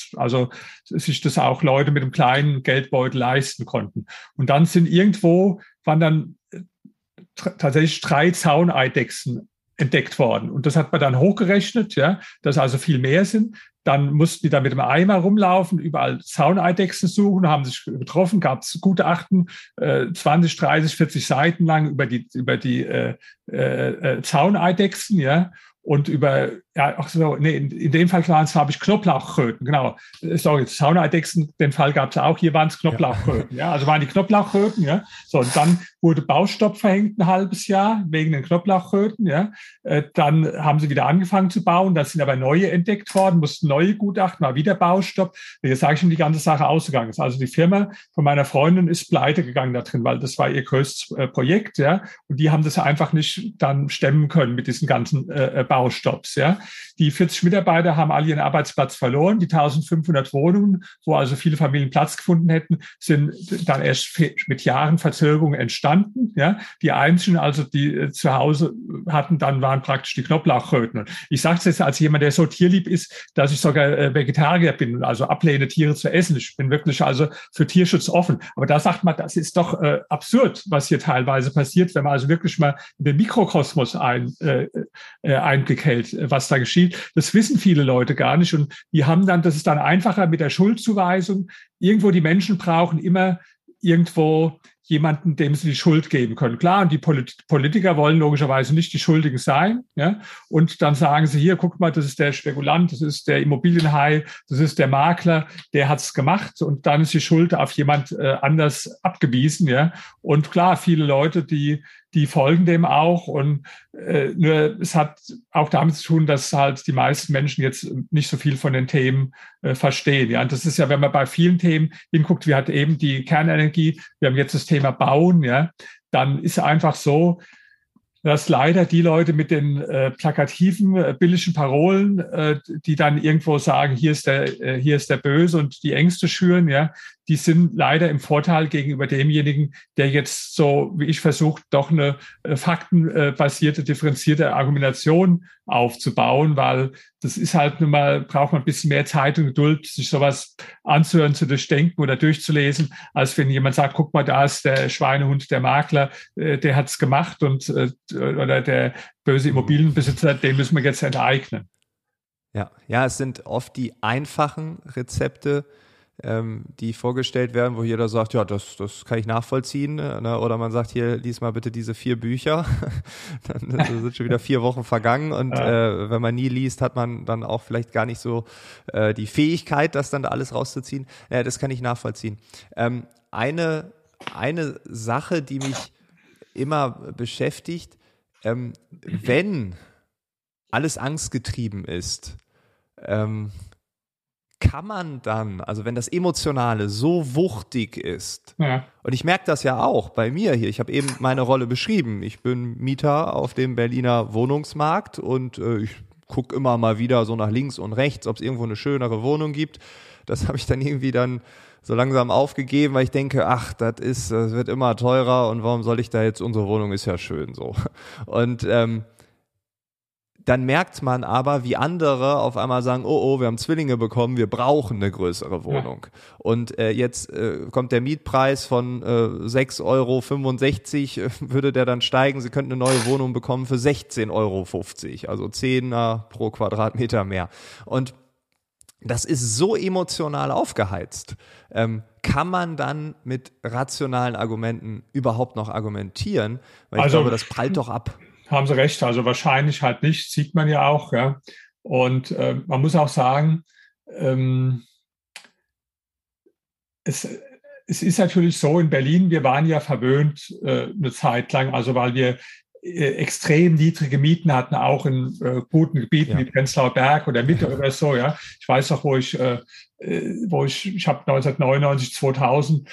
sich das auch Leute mit einem kleinen Geldbeutel leisten konnten. Und dann waren dann tatsächlich 3 Zauneidechsen entdeckt worden. Und das hat man dann hochgerechnet, ja, dass also viel mehr sind. Dann mussten die da mit dem Eimer rumlaufen, überall Zauneidechsen suchen, haben sich getroffen, gab es Gutachten, 20, 30, 40 Seiten lang über die Zauneidechsen, ja. Und in dem Fall waren es, glaube ich, Knoblauchkröten, genau. Sorry, Zauneidechsen, den Fall gab es auch, hier waren es Knoblauchkröten, ja. Also waren die Knoblauchkröten, ja. So, und dann wurde Baustopp verhängt ein halbes Jahr wegen den Knoblauchkröten, ja. Dann haben sie wieder angefangen zu bauen, da sind aber neue entdeckt worden, mussten neue Gutachten, war wieder Baustopp. Jetzt sage ich Ihnen, die ganze Sache ausgegangen ist. Also die Firma von meiner Freundin ist pleite gegangen da drin, weil das war ihr größtes Projekt, ja. Und die haben das einfach nicht dann stemmen können mit diesen ganzen Baustopps, ja. Die 40 Mitarbeiter haben alle ihren Arbeitsplatz verloren. Die 1500 Wohnungen, wo also viele Familien Platz gefunden hätten, sind dann erst mit Jahren Verzögerung entstanden, ja. Die einzigen, also die zu Hause hatten, dann waren praktisch die Knoblauchkröten. Ich sage es jetzt als jemand, der so tierlieb ist, dass ich sogar Vegetarier bin, also ablehne, Tiere zu essen. Ich bin wirklich also für Tierschutz offen. Aber da sagt man, das ist doch absurd, was hier teilweise passiert, wenn man also wirklich mal in den Mikrokosmos Einblick hält, was da geschieht. Das wissen viele Leute gar nicht. Und die haben dann, das ist dann einfacher mit der Schuldzuweisung. Irgendwo die Menschen brauchen immer irgendwo jemanden, dem sie die Schuld geben können. Klar, und die Politiker wollen logischerweise nicht die Schuldigen sein. Ja? Und dann sagen sie, hier, guck mal, das ist der Spekulant, das ist der Immobilienhai, das ist der Makler, der hat's gemacht. Und dann ist die Schuld auf jemand anders abgewiesen. Ja? Und klar, viele Leute, die folgen dem auch. Und nur es hat auch damit zu tun, dass halt die meisten Menschen jetzt nicht so viel von den Themen verstehen. Ja, und das ist ja, wenn man bei vielen Themen hinguckt, wir hatten eben die Kernenergie, wir haben jetzt das Thema Bauen, ja, dann ist einfach so, dass leider die Leute mit den plakativen, billigen Parolen, die dann irgendwo sagen, hier ist der Böse und die Ängste schüren, ja, die sind leider im Vorteil gegenüber demjenigen, der jetzt so, wie ich versucht, doch eine faktenbasierte, differenzierte Argumentation aufzubauen, weil das ist halt nun mal, braucht man ein bisschen mehr Zeit und Geduld, sich sowas anzuhören, zu durchdenken oder durchzulesen, als wenn jemand sagt, guck mal, da ist der Schweinehund, der Makler, der hat's gemacht und oder der böse Immobilienbesitzer, den müssen wir jetzt enteignen. Ja, es sind oft die einfachen Rezepte, die vorgestellt werden, wo jeder sagt, ja, das kann ich nachvollziehen, ne? Oder man sagt, hier, lies mal bitte diese 4 Bücher. Dann sind schon wieder 4 Wochen vergangen und wenn man nie liest, hat man dann auch vielleicht gar nicht so die Fähigkeit, das dann da alles rauszuziehen. Ja, das kann ich nachvollziehen. Eine Sache, die mich immer beschäftigt, wenn alles angstgetrieben ist, kann man dann, also wenn das Emotionale so wuchtig ist, und ich merke das ja auch bei mir hier, ich habe eben meine Rolle beschrieben, ich bin Mieter auf dem Berliner Wohnungsmarkt und ich gucke immer mal wieder so nach links und rechts, ob es irgendwo eine schönere Wohnung gibt. Das habe ich dann irgendwie dann so langsam aufgegeben, weil ich denke, ach, das wird immer teurer und warum soll ich da jetzt, unsere Wohnung ist ja schön so. Und dann merkt man aber, wie andere auf einmal sagen, wir haben Zwillinge bekommen, wir brauchen eine größere Wohnung. Ja. Und jetzt kommt der Mietpreis von 6,65 €, würde der dann steigen, Sie könnten eine neue Wohnung bekommen für 16,50 €, also 10er pro Quadratmeter mehr. Und das ist so emotional aufgeheizt. Kann man dann mit rationalen Argumenten überhaupt noch argumentieren? Weil ich glaube, das prallt doch ab. Haben Sie recht, also wahrscheinlich halt nicht, sieht man ja auch. Ja. Und man muss auch sagen, es ist natürlich so, in Berlin, wir waren ja verwöhnt eine Zeit lang, also weil wir extrem niedrige Mieten hatten, auch in guten Gebieten wie Prenzlauer Berg oder Mitte oder so. Ja. Ich weiß noch, ich habe 1999, 2000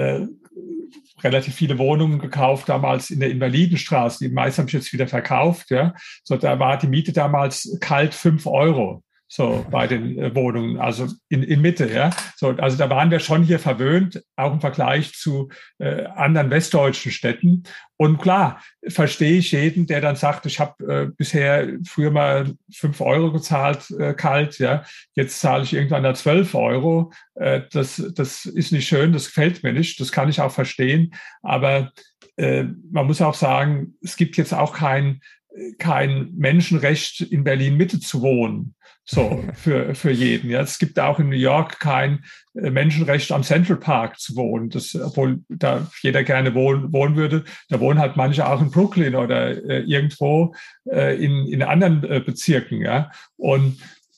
relativ viele Wohnungen gekauft, damals in der Invalidenstraße. Die meisten habe ich jetzt wieder verkauft. Ja. So, da war die Miete damals kalt 5 €. So bei den Wohnungen, also in Mitte, ja. So, also da waren wir schon hier verwöhnt, auch im Vergleich zu anderen westdeutschen Städten. Und klar, verstehe ich jeden, der dann sagt, ich habe bisher früher mal 5 € gezahlt, kalt, ja. Jetzt zahle ich irgendwann da 12 €. Das ist nicht schön, das gefällt mir nicht, das kann ich auch verstehen. Aber man muss auch sagen, es gibt jetzt auch kein Menschenrecht, in Berlin Mitte zu wohnen. So, für jeden. Ja, es gibt auch in New York kein Menschenrecht, am Central Park zu wohnen. Obwohl da jeder gerne wohnen würde. Da wohnen halt manche auch in Brooklyn oder irgendwo in anderen Bezirken. Ja, und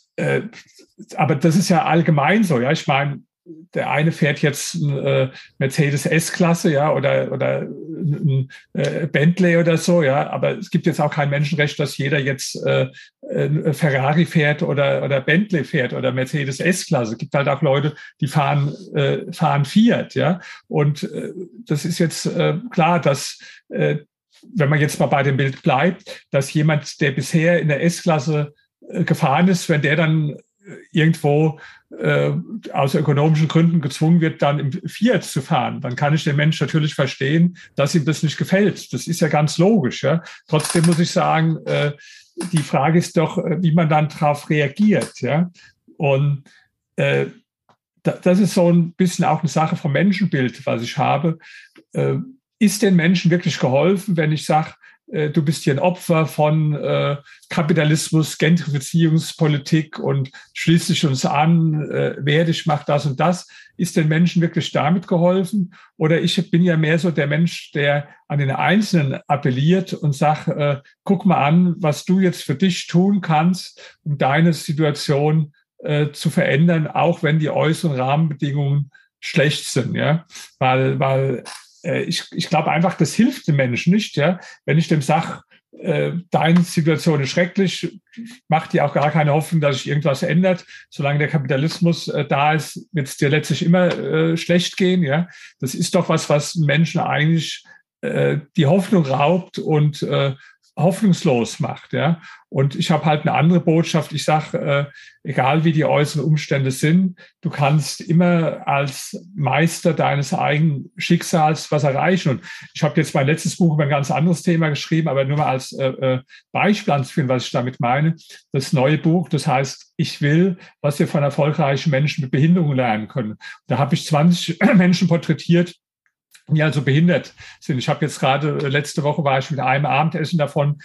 aber das ist ja allgemein so. Ja, ich meine, der eine fährt jetzt ein Mercedes S-Klasse, ja, oder ein Bentley oder so, ja, aber es gibt jetzt auch kein Menschenrecht, dass jeder jetzt Ferrari fährt oder Bentley fährt oder Mercedes S-Klasse. Es gibt halt auch Leute, die fahren Fiat, ja, und das ist jetzt klar, dass wenn man jetzt mal bei dem Bild bleibt, dass jemand, der bisher in der S-Klasse gefahren ist, wenn der dann irgendwo aus ökonomischen Gründen gezwungen wird, dann im Fiat zu fahren, dann kann ich den Menschen natürlich verstehen, dass ihm das nicht gefällt. Das ist ja ganz logisch. Ja. Trotzdem muss ich sagen, die Frage ist doch, wie man dann darauf reagiert. Ja. Und das ist so ein bisschen auch eine Sache vom Menschenbild, was ich habe. Ist den Menschen wirklich geholfen, wenn ich sage, du bist hier ein Opfer von Kapitalismus, Gentrifizierungspolitik und schließ dich uns an, wehr dich, mach das und das. Ist den Menschen wirklich damit geholfen? Oder ich bin ja mehr so der Mensch, der an den Einzelnen appelliert und sagt, guck mal an, was du jetzt für dich tun kannst, um deine Situation zu verändern, auch wenn die äußeren Rahmenbedingungen schlecht sind. Ja? Weil ich glaube einfach, das hilft dem Menschen nicht. Ja? Wenn ich dem sage, deine Situation ist schrecklich, macht dir auch gar keine Hoffnung, dass sich irgendwas ändert. Solange der Kapitalismus da ist, wird es dir letztlich immer schlecht gehen. Ja? Das ist doch was Menschen eigentlich die Hoffnung raubt und hoffnungslos macht, ja. Und ich habe halt eine andere Botschaft. Ich sage, egal wie die äußeren Umstände sind, du kannst immer als Meister deines eigenen Schicksals was erreichen. Und ich habe jetzt mein letztes Buch über ein ganz anderes Thema geschrieben, aber nur mal als Beispiel anzuführen, was ich damit meine. Das neue Buch, das heißt, ich will, was wir von erfolgreichen Menschen mit Behinderung lernen können. Da habe ich 20 Menschen porträtiert, die also behindert sind. Ich habe jetzt gerade, letzte Woche war ich mit einem Abendessen davon,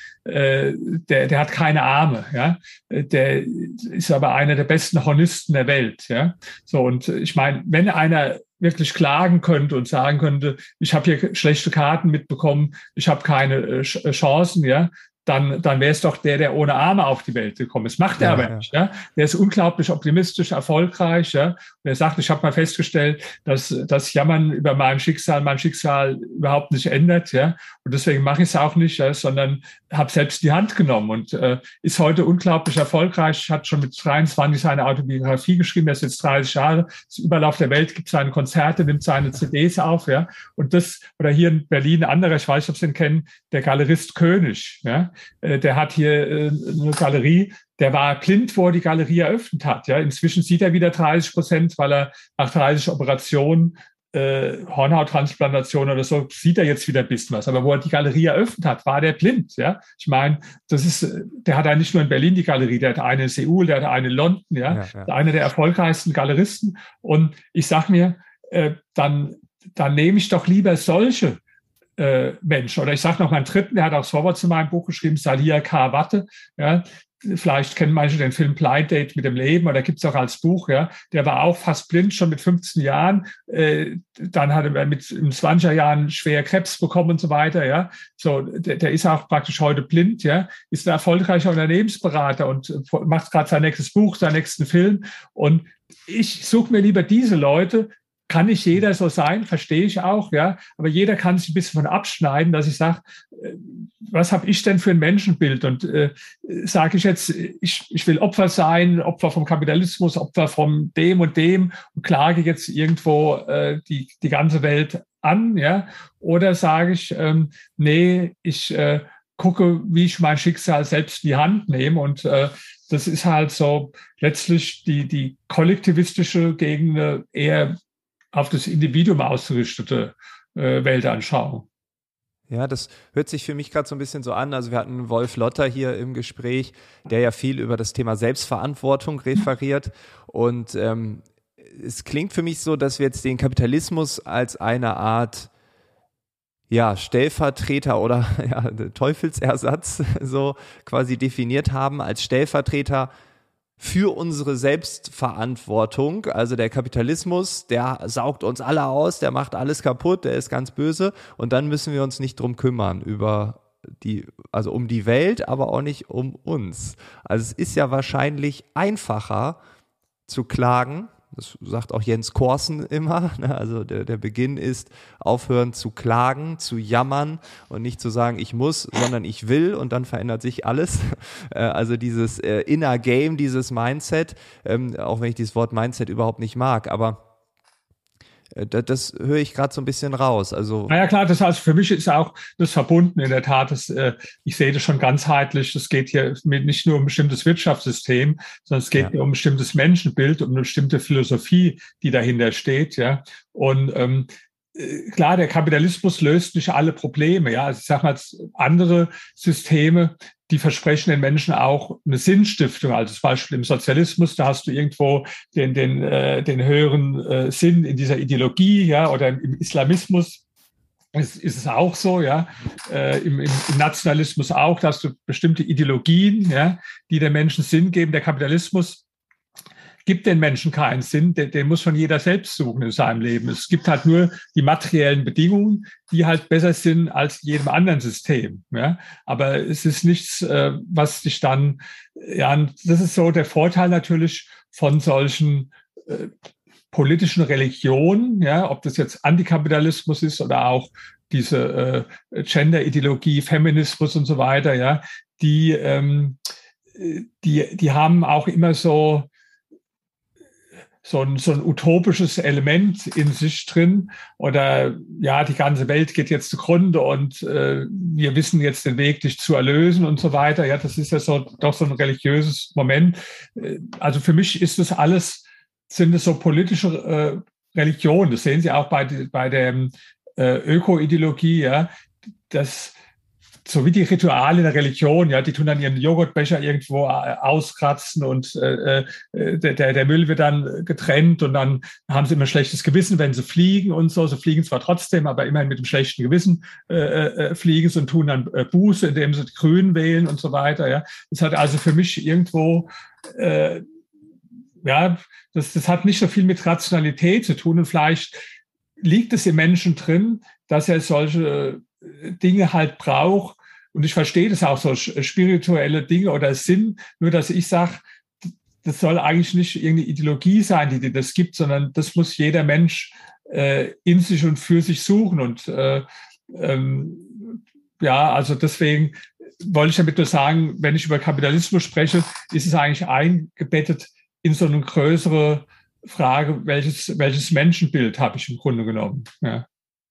der hat keine Arme, ja. Der ist aber einer der besten Hornisten der Welt, ja. So, und ich meine, wenn einer wirklich klagen könnte und sagen könnte, ich habe hier schlechte Karten mitbekommen, ich habe keine Chancen, ja, dann wäre es doch der ohne Arme auf die Welt gekommen ist. Macht er aber nicht. Ja? Der ist unglaublich optimistisch, erfolgreich. Ja? Und er sagt, ich habe mal festgestellt, dass das Jammern über mein Schicksal überhaupt nicht ändert. Ja? Und deswegen mache ich es auch nicht, ja? Sondern habe selbst die Hand genommen und ist heute unglaublich erfolgreich. Hat schon mit 23 seine Autobiografie geschrieben. Er ist jetzt 30 Jahre, ist überall auf der Welt, gibt seine Konzerte, nimmt seine CDs auf. Ja? Und das, oder hier in Berlin, ein anderer, ich weiß nicht, ob Sie ihn kennen, der Galerist König. Ja? Der hat hier eine Galerie, der war blind, wo er die Galerie eröffnet hat. Ja, inzwischen sieht er wieder 30%, weil er nach 30 Operationen, Hornhauttransplantation oder so, sieht er jetzt wieder ein bisschen was. Aber wo er die Galerie eröffnet hat, war der blind. Ja, ich meine, der hat ja nicht nur in Berlin die Galerie, der hat eine in Seoul, der hat eine in London. Ja, einer der erfolgreichsten Galeristen. Und ich sag mir, dann nehme ich doch lieber solche Mensch. Oder ich sage noch mal einen dritten, der hat auch das Vorwort zu meinem Buch geschrieben, Salia K. Watte. Ja, vielleicht kennen manche den Film Blind Date mit dem Leben, oder gibt es auch als Buch. Ja, der war auch fast blind, schon mit 15 Jahren. Dann hat er mit 20er Jahren schwer Krebs bekommen und so weiter. Ja, so der ist auch praktisch heute blind. Ja, ist ein erfolgreicher Unternehmensberater und macht gerade sein nächstes Buch, seinen nächsten Film. Und ich suche mir lieber diese Leute. Kann nicht jeder so sein, verstehe ich auch, ja. Aber jeder kann sich ein bisschen von abschneiden, dass ich sage, was habe ich denn für ein Menschenbild? Und sage ich jetzt, ich will Opfer sein, Opfer vom Kapitalismus, Opfer von dem und klage jetzt irgendwo die ganze Welt an, ja. Oder sage ich, nee, ich gucke, wie ich mein Schicksal selbst in die Hand nehme. Und das ist halt so letztlich die kollektivistische gegen eine eher auf das Individuum ausgerichtete Weltanschauung. Ja, das hört sich für mich gerade so ein bisschen so an. Also wir hatten Wolf Lotter hier im Gespräch, der ja viel über das Thema Selbstverantwortung referiert. Und es klingt für mich so, dass wir jetzt den Kapitalismus als eine Art Stellvertreter oder Teufelsersatz so quasi definiert haben, als Stellvertreter für unsere Selbstverantwortung. Also der Kapitalismus, der saugt uns alle aus, der macht alles kaputt, der ist ganz böse, und dann müssen wir uns nicht drum kümmern um die Welt, aber auch nicht um uns. Also es ist ja wahrscheinlich einfacher zu klagen. Das sagt auch Jens Korsen immer, ne? Also der Beginn ist, aufhören zu klagen, zu jammern und nicht zu sagen, ich muss, sondern ich will, und dann verändert sich alles. Also dieses Inner Game, dieses Mindset, auch wenn ich dieses Wort Mindset überhaupt nicht mag, aber das höre ich gerade so ein bisschen raus. Also naja, klar, das heißt, für mich ist auch das verbunden in der Tat. Ich sehe das schon ganzheitlich. Es geht hier nicht nur um ein bestimmtes Wirtschaftssystem, sondern es geht hier um ein bestimmtes Menschenbild, um eine bestimmte Philosophie, die dahinter steht. Ja. Und klar, der Kapitalismus löst nicht alle Probleme. Ja, also ich sage mal, andere Systeme, die versprechen den Menschen auch eine Sinnstiftung. Also zum Beispiel im Sozialismus, da hast du irgendwo den höheren Sinn in dieser Ideologie, ja, oder im Islamismus ist es auch so, ja. Im Nationalismus auch, da hast du bestimmte Ideologien, ja, die den Menschen Sinn geben. Der Kapitalismus gibt den Menschen keinen Sinn, den muss schon jeder selbst suchen in seinem Leben. Es gibt halt nur die materiellen Bedingungen, die halt besser sind als jedem anderen System. Ja? Aber es ist nichts, was sich dann, das ist so der Vorteil natürlich von solchen politischen Religionen, ja, ob das jetzt Antikapitalismus ist oder auch diese Gender-Ideologie, Feminismus und so weiter, ja, die haben auch immer so so ein utopisches Element in sich drin oder ja, die ganze Welt geht jetzt zugrunde und wir wissen jetzt den Weg, dich zu erlösen und so weiter. Ja, das ist ja doch so ein religiöses Moment. Also für mich ist das alles, sind es so politische Religionen. Das sehen Sie auch bei der Öko-Ideologie, ja, dass so wie die Rituale in der Religion, ja, die tun dann ihren Joghurtbecher irgendwo auskratzen und der Müll wird dann getrennt und dann haben sie immer ein schlechtes Gewissen, wenn sie fliegen und so. Sie fliegen zwar trotzdem, aber immerhin mit einem schlechten Gewissen fliegen sie und tun dann Buße, indem sie Grün wählen und so weiter. Ja, das hat also für mich irgendwo ja, das hat nicht so viel mit Rationalität zu tun und vielleicht liegt es im Menschen drin, dass er solche Dinge halt braucht. Und ich verstehe das auch, so spirituelle Dinge oder Sinn, nur dass ich sage, das soll eigentlich nicht irgendeine Ideologie sein, die das gibt, sondern das muss jeder Mensch in sich und für sich suchen. Und ja, also deswegen wollte ich damit nur sagen, wenn ich über Kapitalismus spreche, ist es eigentlich eingebettet in so eine größere Frage, welches Menschenbild habe ich im Grunde genommen. Ja.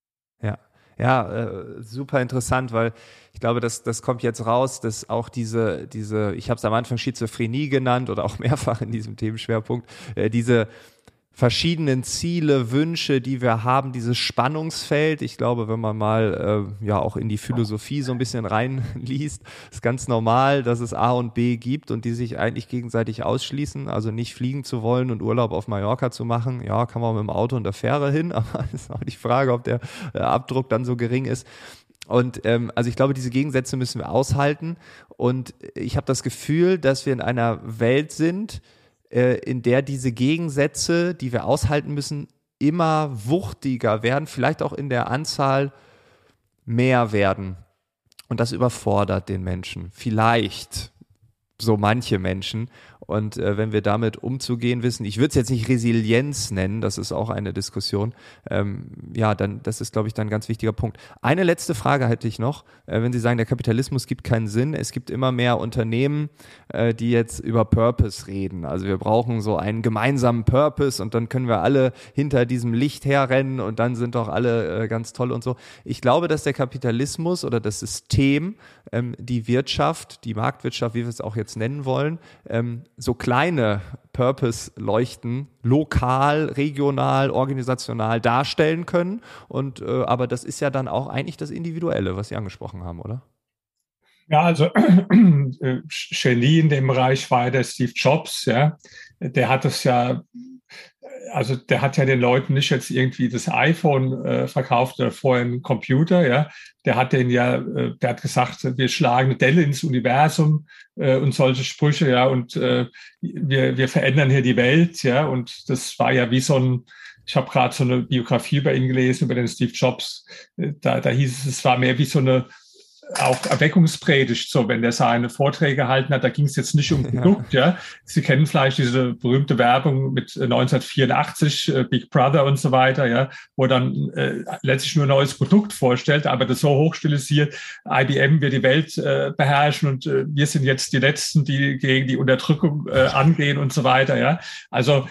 Ja, super interessant, weil ich glaube, das kommt jetzt raus, dass auch diese, ich habe es am Anfang Schizophrenie genannt oder auch mehrfach in diesem Themenschwerpunkt, diese verschiedenen Ziele, Wünsche, die wir haben, dieses Spannungsfeld. Ich glaube, wenn man mal ja auch in die Philosophie so ein bisschen reinliest, ist ganz normal, dass es A und B gibt und die sich eigentlich gegenseitig ausschließen. Also nicht fliegen zu wollen und Urlaub auf Mallorca zu machen. Ja, kann man mit dem Auto und der Fähre hin, aber es ist auch die Frage, ob der Abdruck dann so gering ist. Und also ich glaube, diese Gegensätze müssen wir aushalten. Und ich habe das Gefühl, dass wir in einer Welt sind, in der diese Gegensätze, die wir aushalten müssen, immer wuchtiger werden, vielleicht auch in der Anzahl mehr werden. Und das überfordert den Menschen. Vielleicht so manche Menschen. Und wenn wir damit umzugehen wissen, ich würde es jetzt nicht Resilienz nennen, das ist auch eine Diskussion, ja, dann, das ist, glaube ich, dann ein ganz wichtiger Punkt. Eine letzte Frage hätte ich noch, wenn Sie sagen, der Kapitalismus gibt keinen Sinn, es gibt immer mehr Unternehmen, die jetzt über Purpose reden. Also wir brauchen so einen gemeinsamen Purpose und dann können wir alle hinter diesem Licht herrennen und dann sind doch alle ganz toll und so. Ich glaube, dass der Kapitalismus oder das System, die Wirtschaft, die Marktwirtschaft, wie wir es auch jetzt nennen wollen, so kleine Purpose-Leuchten lokal, regional, organisational darstellen können. Und aber das ist ja dann auch eigentlich das Individuelle, was Sie angesprochen haben, oder? Ja, also Genie in dem Bereich war der Steve Jobs, ja. Der hat es ja, also der hat ja den Leuten nicht jetzt irgendwie das iPhone verkauft oder vorher einen Computer, ja. Der hat gesagt, wir schlagen eine Delle ins Universum und solche Sprüche, ja, und wir verändern hier die Welt, ja. Und das war ja wie ich habe gerade so eine Biografie über ihn gelesen, über den Steve Jobs. Da hieß es war mehr wie so eine auch Erweckungspredigt, so wenn der seine Vorträge gehalten hat, da ging es jetzt nicht um Produkt, ja. Sie kennen vielleicht diese berühmte Werbung mit 1984, Big Brother und so weiter, ja, wo dann letztlich nur ein neues Produkt vorstellt, aber das so hochstilisiert, IBM wird die Welt beherrschen und wir sind jetzt die Letzten, die gegen die Unterdrückung angehen und so weiter, ja. Also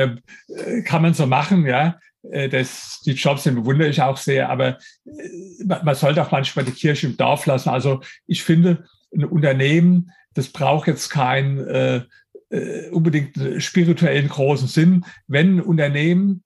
kann man so machen, ja. Die Jobs, den bewundere ich auch sehr, aber man sollte auch manchmal die Kirche im Dorf lassen. Also ich finde, ein Unternehmen, das braucht jetzt keinen unbedingt spirituellen großen Sinn. Wenn ein Unternehmen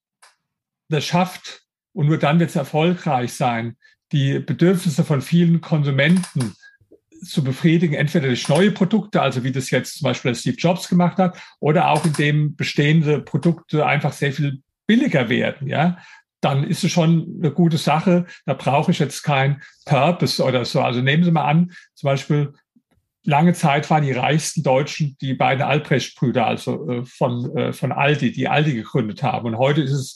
das schafft, und nur dann wird es erfolgreich sein, die Bedürfnisse von vielen Konsumenten zu befriedigen, entweder durch neue Produkte, also wie das jetzt zum Beispiel Steve Jobs gemacht hat, oder auch indem bestehende Produkte einfach sehr viel billiger werden, ja, dann ist es schon eine gute Sache. Da brauche ich jetzt kein Purpose oder so. Also nehmen Sie mal an, zum Beispiel lange Zeit waren die reichsten Deutschen die beiden Albrecht-Brüder, also von Aldi, die Aldi gegründet haben. Und heute ist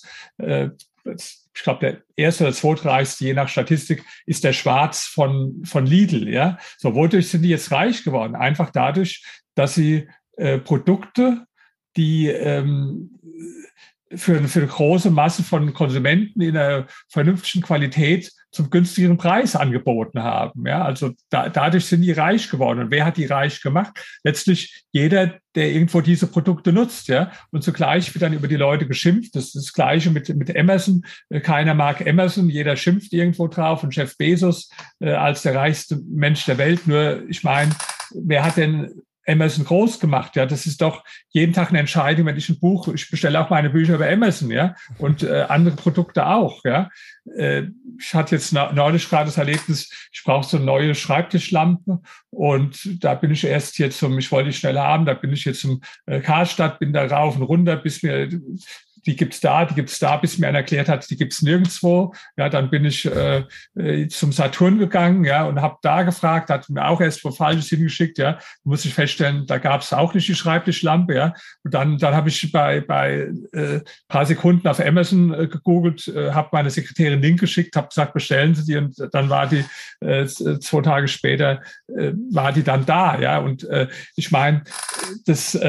es, ich glaube, der erste oder zweitreichste, je nach Statistik, ist der Schwarz von Lidl, ja. So, wodurch sind die jetzt reich geworden? Einfach dadurch, dass sie Produkte, die für eine große Masse von Konsumenten in einer vernünftigen Qualität zum günstigeren Preis angeboten haben. Ja, also dadurch sind die reich geworden. Und wer hat die reich gemacht? Letztlich jeder, der irgendwo diese Produkte nutzt. Ja, und zugleich wird dann über die Leute geschimpft. Das ist das Gleiche mit Amazon. Keiner mag Amazon. Jeder schimpft irgendwo drauf. Und Jeff Bezos als der reichste Mensch der Welt. Nur, ich meine, wer hat denn Amazon groß gemacht? Ja, das ist doch jeden Tag eine Entscheidung, wenn ich ich bestelle auch meine Bücher über Amazon, ja, und andere Produkte auch, ja. Ich hatte jetzt neulich gerade das Erlebnis, ich brauche so eine neue Schreibtischlampe und da bin ich erst jetzt ich wollte die schnell haben, da bin ich jetzt zum Karstadt, bin da rauf und runter, bis mir die gibt's da, bis mir einer erklärt hat, die gibt's nirgendwo. Ja, dann bin ich zum Saturn gegangen, ja, und habe da gefragt, hat mir auch erst wo Falsches hingeschickt, ja. Muss ich feststellen, da gab's auch nicht die Schreibtischlampe, ja. Und dann habe ich bei paar Sekunden auf Amazon gegoogelt, habe meine Sekretärin einen Link geschickt, habe gesagt, bestellen Sie die, und dann war die 2 Tage später war die dann da, ja. Und ich meine, das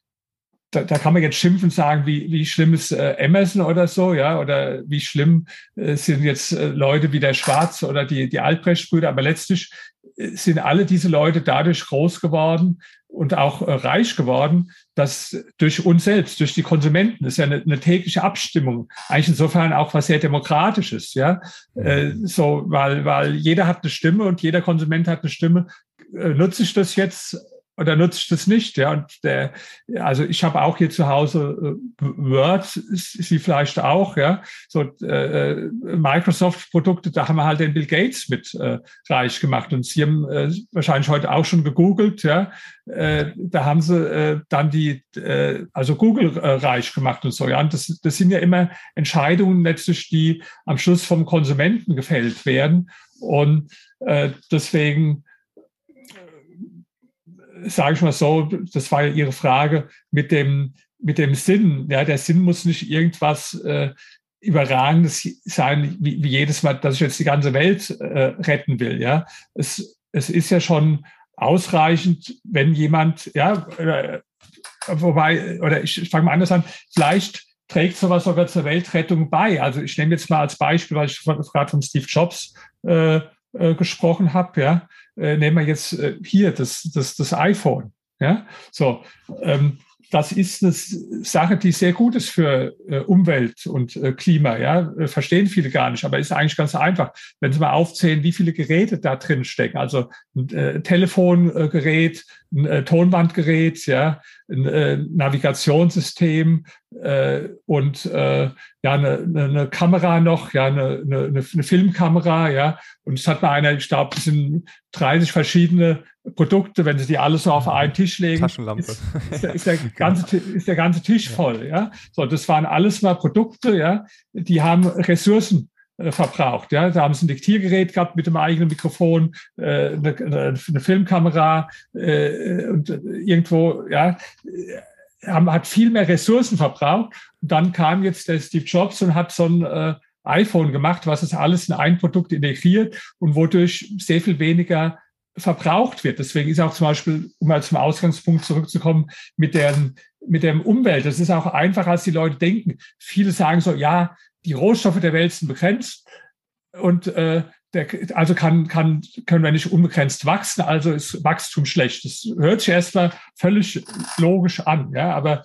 da kann man jetzt schimpfen und sagen, wie schlimm ist Amazon oder so, ja, oder wie schlimm sind jetzt Leute wie der Schwarz oder die Albrecht-Brüder, aber letztlich sind alle diese Leute dadurch groß geworden und auch reich geworden, dass durch uns selbst, durch die Konsumenten, das ist ja eine tägliche Abstimmung, eigentlich insofern auch was sehr Demokratisches, ja, so, weil jeder hat eine Stimme und jeder Konsument hat eine Stimme. Nutze ich das jetzt oder nutze ich das nicht? Ja, und also ich habe auch hier zu Hause Word, Sie vielleicht auch, ja, so Microsoft-Produkte, da haben wir halt den Bill Gates mit reich gemacht. Und Sie haben wahrscheinlich heute auch schon gegoogelt, ja, da haben Sie dann also Google reich gemacht und so, ja. Und das sind ja immer Entscheidungen letztlich, die am Schluss vom Konsumenten gefällt werden. Und deswegen sage ich mal so, das war ja Ihre Frage mit dem Sinn. Ja, der Sinn muss nicht irgendwas Überragendes sein, wie jedes Mal, dass ich jetzt die ganze Welt retten will. Ja, es ist ja schon ausreichend, wenn jemand, ja, oder ich fange mal anders an, vielleicht trägt sowas sogar zur Weltrettung bei. Also ich nehme jetzt mal als Beispiel, weil ich gerade von Steve Jobs gesprochen habe, ja, nehmen wir jetzt hier das iPhone, ja, so, das ist eine Sache, die sehr gut ist für Umwelt und Klima, ja, verstehen viele gar nicht, aber ist eigentlich ganz einfach, wenn Sie mal aufzählen, wie viele Geräte da drin stecken, also ein Telefongerät, ein Tonbandgerät, ja, ein Navigationssystem und ja, eine Kamera noch, ja, eine Filmkamera, ja, und es hat mal einer, ich glaube, das sind 30 verschiedene Produkte, wenn Sie die alle so auf einen Tisch legen, Taschenlampe. ist der ganze Tisch voll, ja. So, das waren alles mal Produkte, ja, die haben Ressourcen verbraucht, ja. Da haben Sie ein Diktiergerät gehabt mit dem eigenen Mikrofon, eine Filmkamera und irgendwo, ja, hat viel mehr Ressourcen verbraucht. Und dann kam jetzt der Steve Jobs und hat so ein iPhone gemacht, was es alles in ein Produkt integriert und wodurch sehr viel weniger verbraucht wird. Deswegen ist auch zum Beispiel, um mal zum Ausgangspunkt zurückzukommen, mit der Umwelt, das ist auch einfacher, als die Leute denken. Viele sagen so, ja, die Rohstoffe der Welt sind begrenzt und also können wir nicht unbegrenzt wachsen, also ist Wachstum schlecht. Das hört sich erstmal völlig logisch an, ja, aber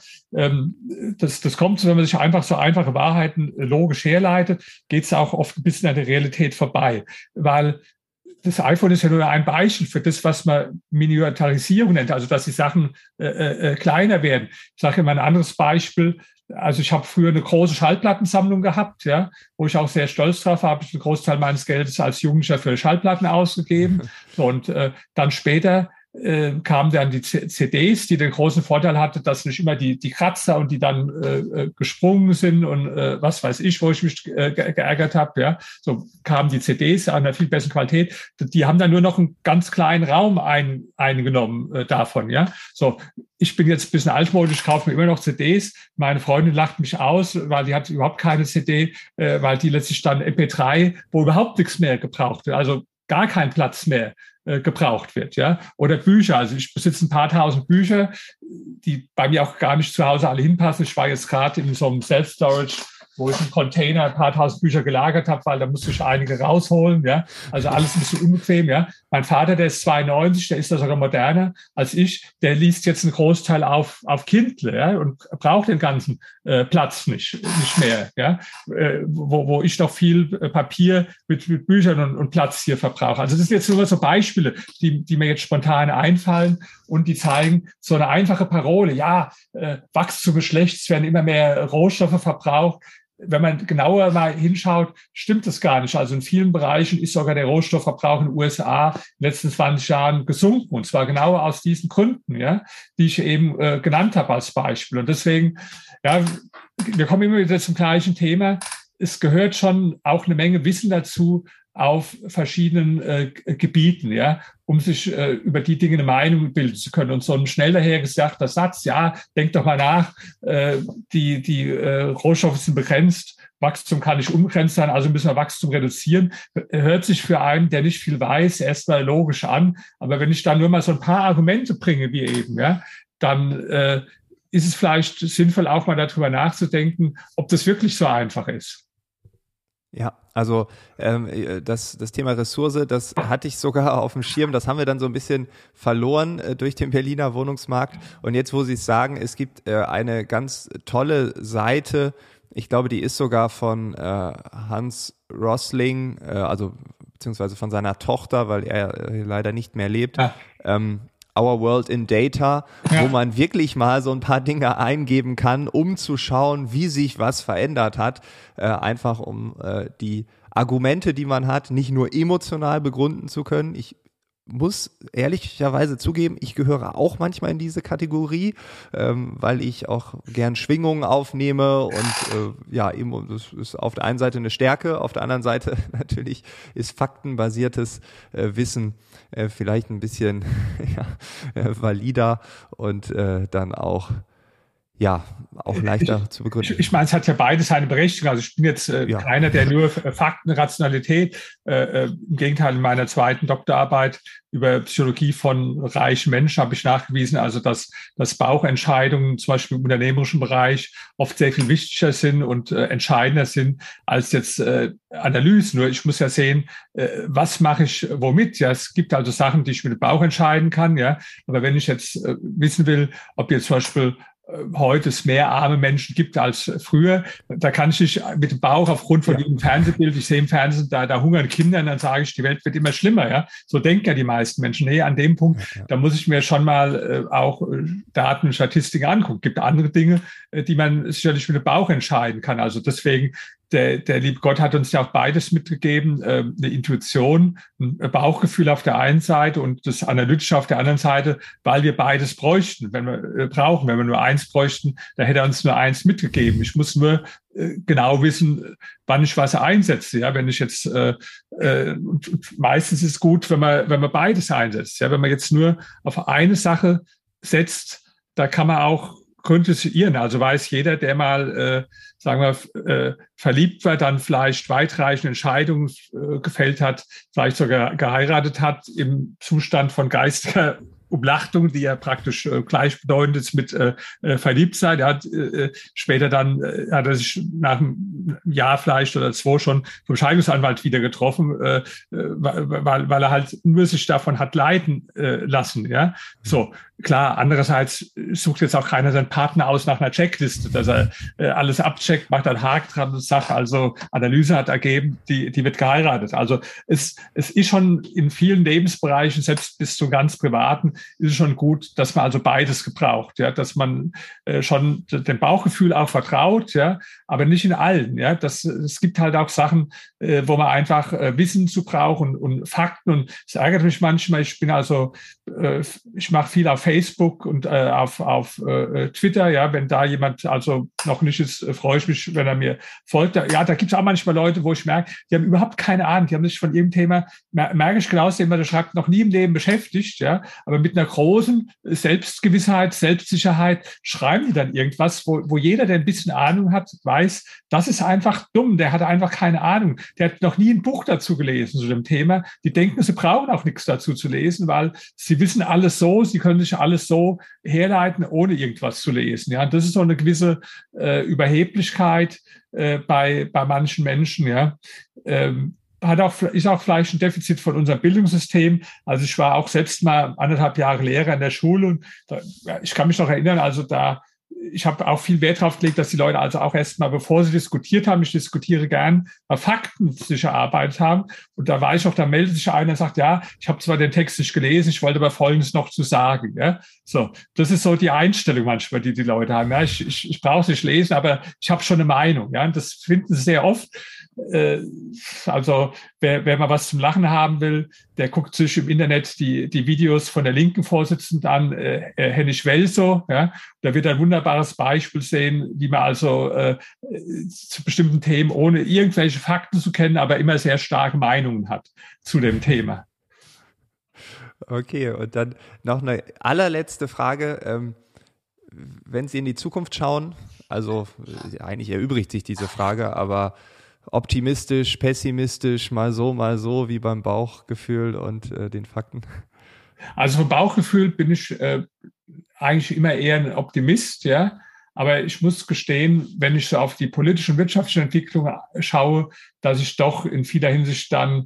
das kommt, wenn man sich einfach so einfache Wahrheiten logisch herleitet, geht es auch oft ein bisschen an der Realität vorbei, weil das iPhone ist ja nur ein Beispiel für das, was man Miniaturisierung nennt, also dass die Sachen kleiner werden. Ich sage immer ein anderes Beispiel. Also ich habe früher eine große Schallplattensammlung gehabt, ja, wo ich auch sehr stolz drauf habe. Ich einen Großteil meines Geldes als Jugendlicher für Schallplatten ausgegeben. Und dann später kamen dann die CDs, die den großen Vorteil hatte, dass nicht immer die Kratzer und die dann gesprungen sind und was weiß ich, wo ich mich geärgert habe. Ja, so kamen die CDs an einer viel besseren Qualität. Die haben dann nur noch einen ganz kleinen Raum eingenommen davon. Ja, so. Ich bin jetzt ein bisschen altmodisch, kaufe mir immer noch CDs. Meine Freundin lacht mich aus, weil die hat überhaupt keine CD, weil die letztlich dann MP3, wo überhaupt nichts mehr gebraucht wird. Also gar kein Platz mehr gebraucht wird, ja, oder Bücher. Also ich besitze ein paar tausend Bücher, die bei mir auch gar nicht zu Hause alle hinpassen. Ich war jetzt gerade in so einem Self-Storage, wo ich einen Container ein paar tausend Bücher gelagert habe, weil da musste ich einige rausholen, ja. Also alles ein bisschen unbequem, ja. Mein Vater, der ist 92, der ist da sogar moderner als ich, der liest jetzt einen Großteil auf Kindle, ja, und braucht den ganzen Platz nicht mehr, ja. Wo ich noch viel Papier mit Büchern und Platz hier verbrauche. Also das sind jetzt nur so Beispiele, die mir jetzt spontan einfallen und die zeigen so eine einfache Parole, ja, Wachstum ist schlecht, es werden immer mehr Rohstoffe verbraucht. Wenn man genauer mal hinschaut, stimmt das gar nicht. Also in vielen Bereichen ist sogar der Rohstoffverbrauch in den USA in den letzten 20 Jahren gesunken. Und zwar genau aus diesen Gründen, ja, die ich eben genannt habe als Beispiel. Und deswegen, ja, wir kommen immer wieder zum gleichen Thema. Es gehört schon auch eine Menge Wissen dazu auf verschiedenen Gebieten, ja, um sich über die Dinge eine Meinung bilden zu können. Und so ein schnell dahergesagter Satz, ja, denk doch mal nach, die Rohstoffe sind begrenzt, Wachstum kann nicht unbegrenzt sein, also müssen wir Wachstum reduzieren. Hört sich für einen, der nicht viel weiß, erstmal logisch an. Aber wenn ich dann nur mal so ein paar Argumente bringe, wie eben, ja, dann ist es vielleicht sinnvoll, auch mal darüber nachzudenken, ob das wirklich so einfach ist. Ja, also das Thema Ressource, das hatte ich sogar auf dem Schirm, das haben wir dann so ein bisschen verloren durch den Berliner Wohnungsmarkt. Und jetzt, wo Sie es sagen, es gibt eine ganz tolle Seite, ich glaube, die ist sogar von Hans Rosling, also beziehungsweise von seiner Tochter, weil er leider nicht mehr lebt. Ja. Our World in Data, wo man wirklich mal so ein paar Dinge eingeben kann, um zu schauen, wie sich was verändert hat, einfach um die Argumente, die man hat, nicht nur emotional begründen zu können. Ich muss ehrlicherweise zugeben, ich gehöre auch manchmal in diese Kategorie, weil ich auch gern Schwingungen aufnehme und das ist auf der einen Seite eine Stärke, auf der anderen Seite natürlich ist faktenbasiertes Wissen vielleicht ein bisschen valider und dann auch leichter zu begründen. Ich meine, es hat ja beides seine Berechtigung. Also ich bin jetzt keiner, der nur Fakten, Rationalität, im Gegenteil, in meiner zweiten Doktorarbeit über Psychologie von reichen Menschen habe ich nachgewiesen, also dass Bauchentscheidungen zum Beispiel im unternehmerischen Bereich oft sehr viel wichtiger sind und entscheidender sind als jetzt Analysen. Nur ich muss ja sehen, was mache ich womit? Ja, es gibt also Sachen, die ich mit dem Bauch entscheiden kann, ja. Aber wenn ich jetzt wissen will, ob jetzt zum Beispiel heute es mehr arme Menschen gibt als früher. Da kann ich nicht mit dem Bauch aufgrund von diesem Fernsehbild, ich sehe im Fernsehen, da hungern Kinder, und dann sage ich, die Welt wird immer schlimmer. Ja, so denken ja die meisten Menschen. Nee, an dem Punkt, da muss ich mir schon mal auch Daten und Statistiken angucken. Es gibt andere Dinge, die man sicherlich mit dem Bauch entscheiden kann. Also deswegen, der liebe Gott hat uns ja auch beides mitgegeben, eine Intuition, ein Bauchgefühl auf der einen Seite und das Analytische auf der anderen Seite, weil wir beides bräuchten, wenn wir nur eins bräuchten, da hätte er uns nur eins mitgegeben. Ich muss nur genau wissen, wann ich was einsetze. Ja, wenn ich jetzt meistens ist es gut, wenn man beides einsetzt. Ja, wenn man jetzt nur auf eine Sache setzt, da kann man auch gründlich irren. Also weiß jeder, der mal verliebt war, dann vielleicht weitreichende Entscheidungen gefällt hat, vielleicht sogar geheiratet hat im Zustand von geistiger Umlachtung, die ja praktisch gleichbedeutend ist mit Verliebtsein. Er hat später dann, hat er sich nach einem Jahr vielleicht oder 2 schon vom Scheidungsanwalt wieder getroffen, weil er halt nur sich davon hat leiten lassen. Ja, so. Klar, andererseits sucht jetzt auch keiner seinen Partner aus nach einer Checkliste, dass er alles abcheckt, macht einen Haken dran und sagt, also Analyse hat ergeben, die wird geheiratet. Also es ist schon in vielen Lebensbereichen, selbst bis zum ganz Privaten, ist es schon gut, dass man also beides gebraucht, ja, dass man schon dem Bauchgefühl auch vertraut, ja, aber nicht in allen, ja. Es gibt halt auch Sachen, wo man einfach Wissen zu braucht und Fakten, und es ärgert mich manchmal. Ich bin also, ich mache viel auf Facebook und auf Twitter, ja, wenn da jemand also noch nicht ist, freue ich mich, wenn er mir folgt. Ja, da gibt es auch manchmal Leute, wo ich merke, die haben überhaupt keine Ahnung, die haben sich von irgendeinem Thema, merke ich genau, dem man schreibt, noch nie im Leben beschäftigt, ja, aber mit einer großen Selbstgewissheit, Selbstsicherheit schreiben die dann irgendwas, wo jeder, der ein bisschen Ahnung hat, weiß, weiß, das ist einfach dumm. Der hat einfach keine Ahnung. Der hat noch nie ein Buch dazu gelesen zu dem Thema. Die denken, sie brauchen auch nichts dazu zu lesen, weil sie wissen alles so, sie können sich alles so herleiten, ohne irgendwas zu lesen. Ja, und das ist so eine gewisse Überheblichkeit bei manchen Menschen. Ja. Ist auch vielleicht ein Defizit von unserem Bildungssystem. Also ich war auch selbst mal 1,5 Jahre Lehrer in der Schule und ich kann mich noch erinnern, also ich habe auch viel Wert darauf gelegt, dass die Leute also auch erst mal, bevor sie diskutiert haben, ich diskutiere gern, mal Fakten sich erarbeitet haben. Und da war ich auch, da meldet sich einer und sagt, ja, ich habe zwar den Text nicht gelesen, ich wollte aber Folgendes noch zu sagen. Ja? So, das ist so die Einstellung manchmal, die Leute haben. Ja, ich brauche es nicht lesen, aber ich habe schon eine Meinung. Ja? Und das finden sie sehr oft. Also wer mal was zum Lachen haben will, der guckt sich im Internet die Videos von der linken Vorsitzenden an, Hennig Welso. Ja? Da wird ein wunderbares Beispiel sehen, wie man also zu bestimmten Themen ohne irgendwelche Fakten zu kennen, aber immer sehr starke Meinungen hat zu dem Thema. Okay, und dann noch eine allerletzte Frage. Wenn Sie in die Zukunft schauen, also eigentlich erübrigt sich diese Frage, aber optimistisch, pessimistisch, mal so, wie beim Bauchgefühl und den Fakten? Also vom Bauchgefühl bin ich eigentlich immer eher ein Optimist, ja. Aber ich muss gestehen, wenn ich so auf die politische und wirtschaftliche Entwicklung schaue, dass ich doch in vieler Hinsicht dann,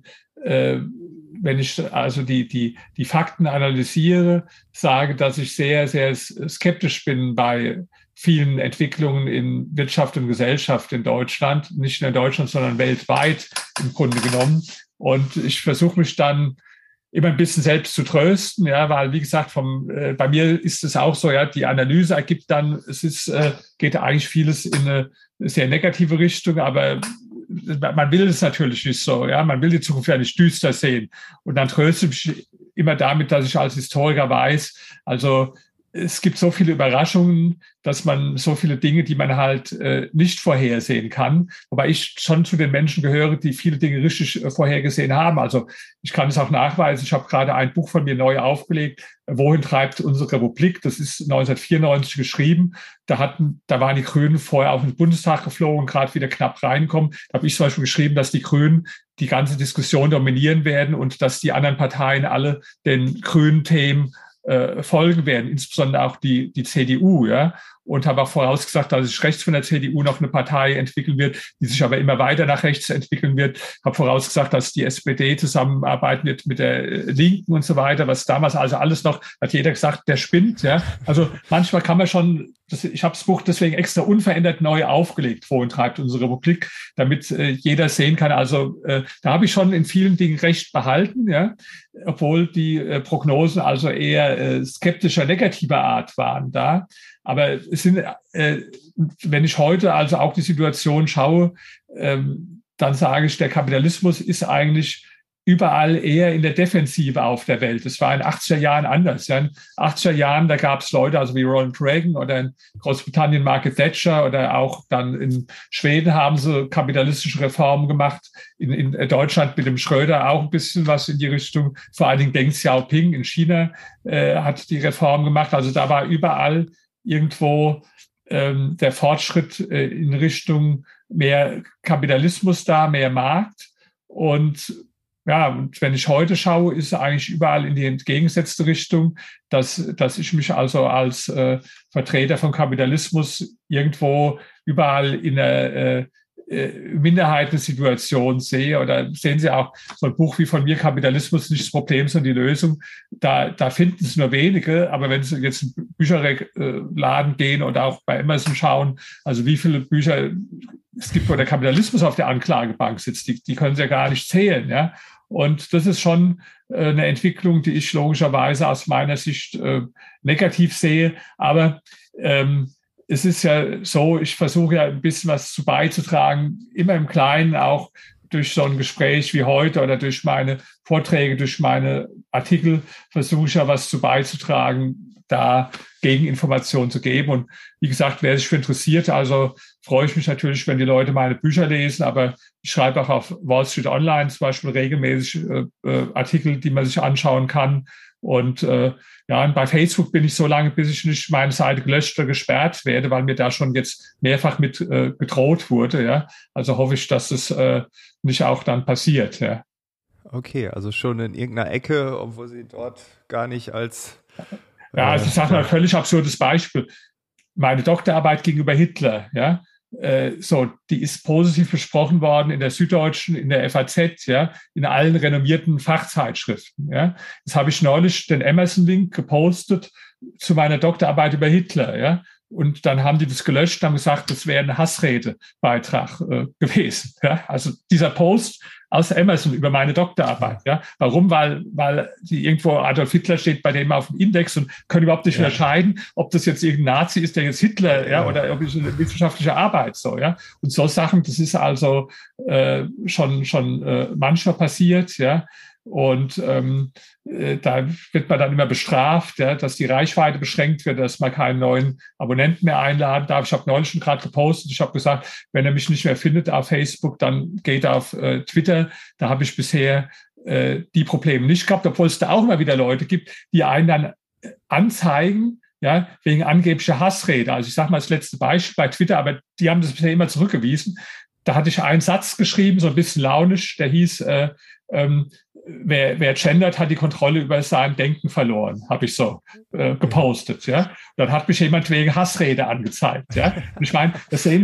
wenn ich also die Fakten analysiere, sage, dass ich sehr, sehr skeptisch bin bei vielen Entwicklungen in Wirtschaft und Gesellschaft in Deutschland, nicht nur in Deutschland, sondern weltweit im Grunde genommen. Und ich versuche mich dann immer ein bisschen selbst zu trösten, ja, weil wie gesagt, bei mir ist es auch so, ja, die Analyse ergibt dann, geht eigentlich vieles in eine sehr negative Richtung, aber man will es natürlich nicht so, ja, man will die Zukunft ja nicht düster sehen. Und dann tröste ich mich immer damit, dass ich als Historiker weiß, also es gibt so viele Überraschungen, dass man so viele Dinge, die man halt nicht vorhersehen kann. Wobei ich schon zu den Menschen gehöre, die viele Dinge richtig vorhergesehen haben. Also ich kann es auch nachweisen. Ich habe gerade ein Buch von mir neu aufgelegt. Wohin treibt unsere Republik? Das ist 1994 geschrieben. Da waren die Grünen vorher auf den Bundestag geflogen, gerade wieder knapp reinkommen. Da habe ich zum Beispiel geschrieben, dass die Grünen die ganze Diskussion dominieren werden und dass die anderen Parteien alle den grünen Themen folgen werden, insbesondere auch die CDU, ja, und habe auch vorausgesagt, dass sich rechts von der CDU noch eine Partei entwickeln wird, die sich aber immer weiter nach rechts entwickeln wird. Habe vorausgesagt, dass die SPD zusammenarbeiten wird mit der Linken und so weiter, was damals also alles noch, hat jeder gesagt, der spinnt, ja. Also manchmal kann man schon, ich habe das Buch deswegen extra unverändert neu aufgelegt, Wohin treibt unsere Republik, damit jeder sehen kann. Also da habe ich schon in vielen Dingen recht behalten, ja, obwohl die Prognosen also eher skeptischer, negativer Art waren da. Aber es sind, wenn ich heute also auch die Situation schaue, dann sage ich, der Kapitalismus ist eigentlich überall eher in der Defensive auf der Welt. Das war in den 80er Jahren anders. Ja. In den 80er Jahren, da gab es Leute, also wie Ronald Reagan oder in Großbritannien Margaret Thatcher oder auch dann in Schweden haben sie kapitalistische Reformen gemacht. In Deutschland mit dem Schröder auch ein bisschen was in die Richtung. Vor allen Dingen Deng Xiaoping in China hat die Reform gemacht. Also da war überall irgendwo der Fortschritt in Richtung mehr Kapitalismus da, mehr Markt. Und ja, und wenn ich heute schaue, ist es eigentlich überall in die entgegengesetzte Richtung, dass ich mich also als Vertreter von Kapitalismus irgendwo überall in einer Minderheitensituation sehe. Oder sehen Sie auch so ein Buch wie von mir, Kapitalismus, nicht das Problem, sondern die Lösung. Da finden es nur wenige. Aber wenn Sie jetzt in den Bücherladen gehen oder auch bei Amazon schauen, also wie viele Bücher es gibt, wo der Kapitalismus auf der Anklagebank sitzt, die können Sie ja gar nicht zählen, ja. Und das ist schon eine Entwicklung, die ich logischerweise aus meiner Sicht negativ sehe. Aber es ist ja so, ich versuche ja ein bisschen was zu beizutragen, immer im Kleinen, auch durch so ein Gespräch wie heute oder durch meine Vorträge, durch meine Artikel versuche ich ja was zu beizutragen, da Gegeninformationen zu geben. Und wie gesagt, wer sich für interessiert, also freue ich mich natürlich, wenn die Leute meine Bücher lesen, aber ich schreibe auch auf Wall Street Online zum Beispiel regelmäßig Artikel, die man sich anschauen kann. Und und bei Facebook bin ich so lange, bis ich nicht meine Seite gelöscht oder gesperrt werde, weil mir da schon jetzt mehrfach mit gedroht wurde. Ja, also hoffe ich, dass es nicht auch dann passiert. Ja. Okay, also schon in irgendeiner Ecke, obwohl Sie dort gar nicht als ja, also ich sage mal ein völlig absurdes Beispiel. Meine Doktorarbeit gegenüber Hitler, ja, die ist positiv besprochen worden in der Süddeutschen, in der FAZ, ja, in allen renommierten Fachzeitschriften. Ja. Jetzt habe ich neulich den Amazon-Link gepostet zu meiner Doktorarbeit über Hitler, ja. Und dann haben die das gelöscht und haben gesagt, das wäre ein Hassredebeitrag gewesen. Ja? Also dieser Post aus Amazon über meine Doktorarbeit. Ja? Warum? Weil die irgendwo Adolf Hitler steht bei dem auf dem Index und können überhaupt nicht unterscheiden, ob das jetzt irgendein Nazi ist, der jetzt Hitler, oder ob es eine wissenschaftliche Arbeit so. Ja? Und so Sachen, das ist also schon manchmal passiert. Ja. Und da wird man dann immer bestraft, ja, dass die Reichweite beschränkt wird, dass man keinen neuen Abonnenten mehr einladen darf. Ich habe neulich schon gerade gepostet, ich habe gesagt, wenn er mich nicht mehr findet auf Facebook, dann geht er auf Twitter. Da habe ich bisher die Probleme nicht gehabt, obwohl es da auch immer wieder Leute gibt, die einen dann anzeigen, ja, wegen angeblicher Hassrede. Also ich sage mal das letzte Beispiel bei Twitter, aber die haben das bisher immer zurückgewiesen. Da hatte ich einen Satz geschrieben, so ein bisschen launisch, der hieß, wer gendert, hat die Kontrolle über sein Denken verloren, habe ich so gepostet. Ja, dann hat mich jemand wegen Hassrede angezeigt. Ja, und ich meine,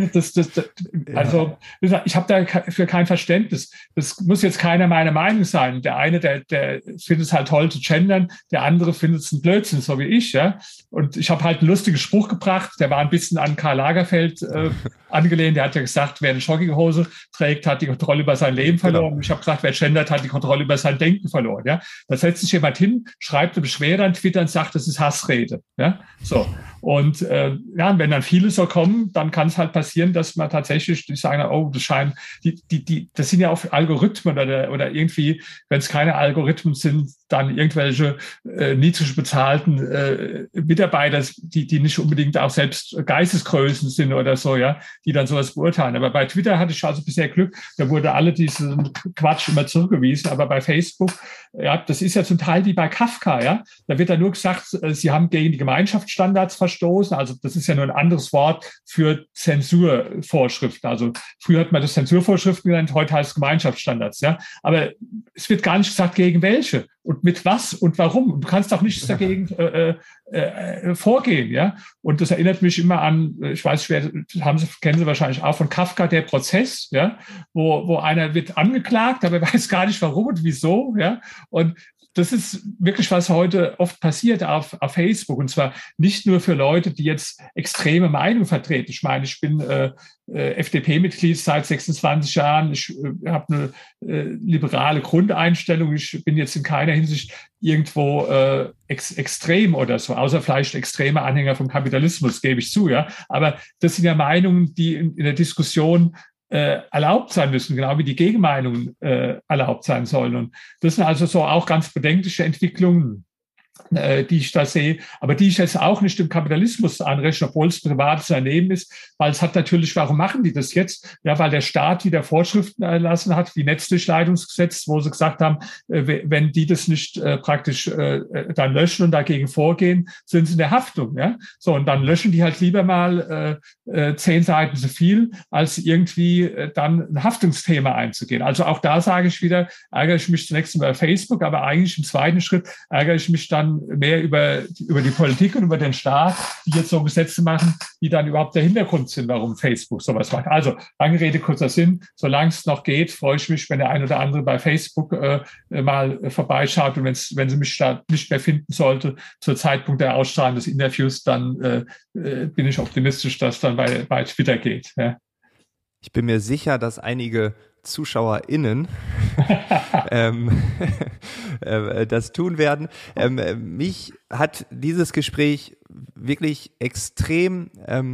also ich habe dafür kein Verständnis. Das muss jetzt keiner meiner Meinung sein. Der eine, der findet es halt toll zu gendern, der andere findet es ein Blödsinn, so wie ich. Ja, und ich habe halt einen lustigen Spruch gebracht. Der war ein bisschen an Karl Lagerfeld angelehnt. Der hat ja gesagt, wer eine Jogginghose trägt, hat die Kontrolle über sein Leben verloren. Genau. Ich habe gesagt, wer gendert, hat die Kontrolle über sein Denken verloren. Ja, da setzt sich jemand hin, schreibt eine Beschwerde an Twitter und sagt, das ist Hassrede. Ja, so. Und wenn dann viele so kommen, dann kann es halt passieren, dass man tatsächlich, die sagen, oh, das scheint, das sind ja auch Algorithmen oder irgendwie, wenn es keine Algorithmen sind, dann irgendwelche niedrig bezahlten Mitarbeiter, die nicht unbedingt auch selbst Geistesgrößen sind oder so, ja, die dann sowas beurteilen. Aber bei Twitter hatte ich also bisher Glück, da wurde alle diesen Quatsch immer zurückgewiesen. Aber bei Facebook, ja, das ist ja zum Teil wie bei Kafka, ja, da wird dann nur gesagt, sie haben gegen die Gemeinschaftsstandards verstoßen. Also das ist ja nur ein anderes Wort für Zensurvorschriften. Also früher hat man das Zensurvorschriften genannt, heute heißt es Gemeinschaftsstandards, ja. Aber es wird gar nicht gesagt, gegen welche und mit was und warum. Du kannst auch nichts dagegen vorgehen, ja. Und das erinnert mich immer an, ich weiß, kennen Sie wahrscheinlich auch von Kafka, der Prozess, ja, wo einer wird angeklagt, aber weiß gar nicht warum und wieso, ja. Und das ist wirklich, was heute oft passiert auf Facebook. Und zwar nicht nur für Leute, die jetzt extreme Meinungen vertreten. Ich meine, ich bin FDP-Mitglied seit 26 Jahren. Ich habe eine liberale Grundeinstellung. Ich bin jetzt in keiner Hinsicht irgendwo extrem oder so, außer vielleicht extreme Anhänger vom Kapitalismus, gebe ich zu. Ja. Aber das sind ja Meinungen, die in der Diskussion erlaubt sein müssen, genau wie die Gegenmeinungen erlaubt sein sollen. Und das sind also so auch ganz bedenkliche Entwicklungen, die ich da sehe, aber die ich jetzt auch nicht dem Kapitalismus anrechne, obwohl es privates Unternehmen ist, weil es hat natürlich, warum machen die das jetzt? Ja, weil der Staat wieder Vorschriften erlassen hat, wie Netzdurchleitungsgesetz, wo sie gesagt haben, wenn die das nicht praktisch dann löschen und dagegen vorgehen, sind sie in der Haftung. Ja, so, und dann löschen die halt lieber mal 10 Seiten zu viel, als irgendwie dann ein Haftungsthema einzugehen. Also auch da sage ich wieder, ärgere ich mich zunächst über Facebook, aber eigentlich im zweiten Schritt ärgere ich mich dann mehr über die Politik und über den Staat, die jetzt so Gesetze machen, die dann überhaupt der Hintergrund sind, warum Facebook sowas macht. Also, lange Rede, kurzer Sinn. Solange es noch geht, freue ich mich, wenn der ein oder andere bei Facebook mal vorbeischaut. Und wenn sie mich da nicht mehr finden sollte, zur Zeitpunkt der Ausstrahlung des Interviews, dann bin ich optimistisch, dass dann bei Twitter geht. Ja. Ich bin mir sicher, dass einige ZuschauerInnen das tun werden. Mich hat dieses Gespräch wirklich extrem,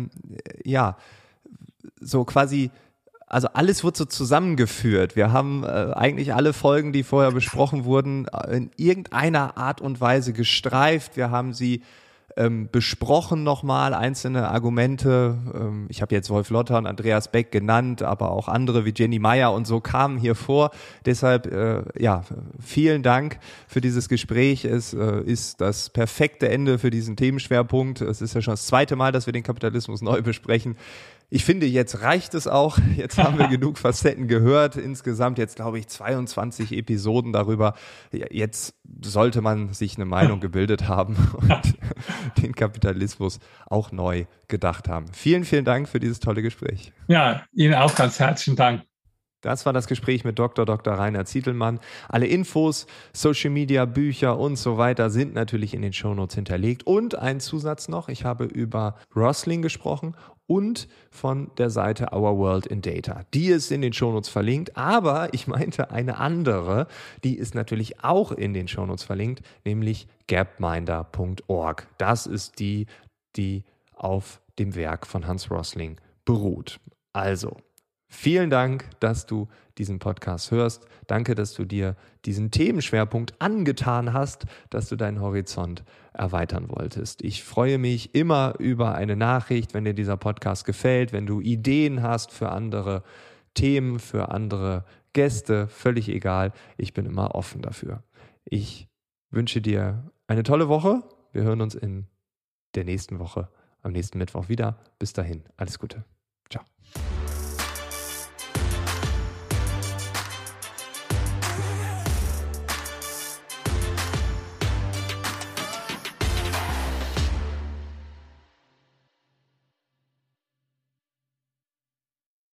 so quasi, also alles wird so zusammengeführt. Wir haben eigentlich alle Folgen, die vorher besprochen wurden, in irgendeiner Art und Weise gestreift. Wir haben sie besprochen nochmal, einzelne Argumente. Ich habe jetzt Wolf Lotter und Andreas Beck genannt, aber auch andere wie Jenny Meyer und so kamen hier vor. Deshalb, vielen Dank für dieses Gespräch. Es ist das perfekte Ende für diesen Themenschwerpunkt. Es ist ja schon das zweite Mal, dass wir den Kapitalismus neu besprechen. Ich finde, jetzt reicht es auch. Jetzt haben wir genug Facetten gehört. Insgesamt jetzt, glaube ich, 22 Episoden darüber. Jetzt sollte man sich eine Meinung gebildet haben und den Kapitalismus auch neu gedacht haben. Vielen, vielen Dank für dieses tolle Gespräch. Ja, Ihnen auch ganz herzlichen Dank. Das war das Gespräch mit Dr. Rainer Zietelmann. Alle Infos, Social Media, Bücher und so weiter sind natürlich in den Shownotes hinterlegt. Und ein Zusatz noch, ich habe über Rosling gesprochen und von der Seite Our World in Data. Die ist in den Shownotes verlinkt, aber ich meinte eine andere, die ist natürlich auch in den Shownotes verlinkt, nämlich gapminder.org. Das ist die auf dem Werk von Hans Rosling beruht. Also, vielen Dank, dass du diesen Podcast hörst. Danke, dass du dir diesen Themenschwerpunkt angetan hast, dass du deinen Horizont erweitern wolltest. Ich freue mich immer über eine Nachricht, wenn dir dieser Podcast gefällt, wenn du Ideen hast für andere Themen, für andere Gäste, völlig egal. Ich bin immer offen dafür. Ich wünsche dir eine tolle Woche. Wir hören uns in der nächsten Woche, am nächsten Mittwoch wieder. Bis dahin, alles Gute. Ciao.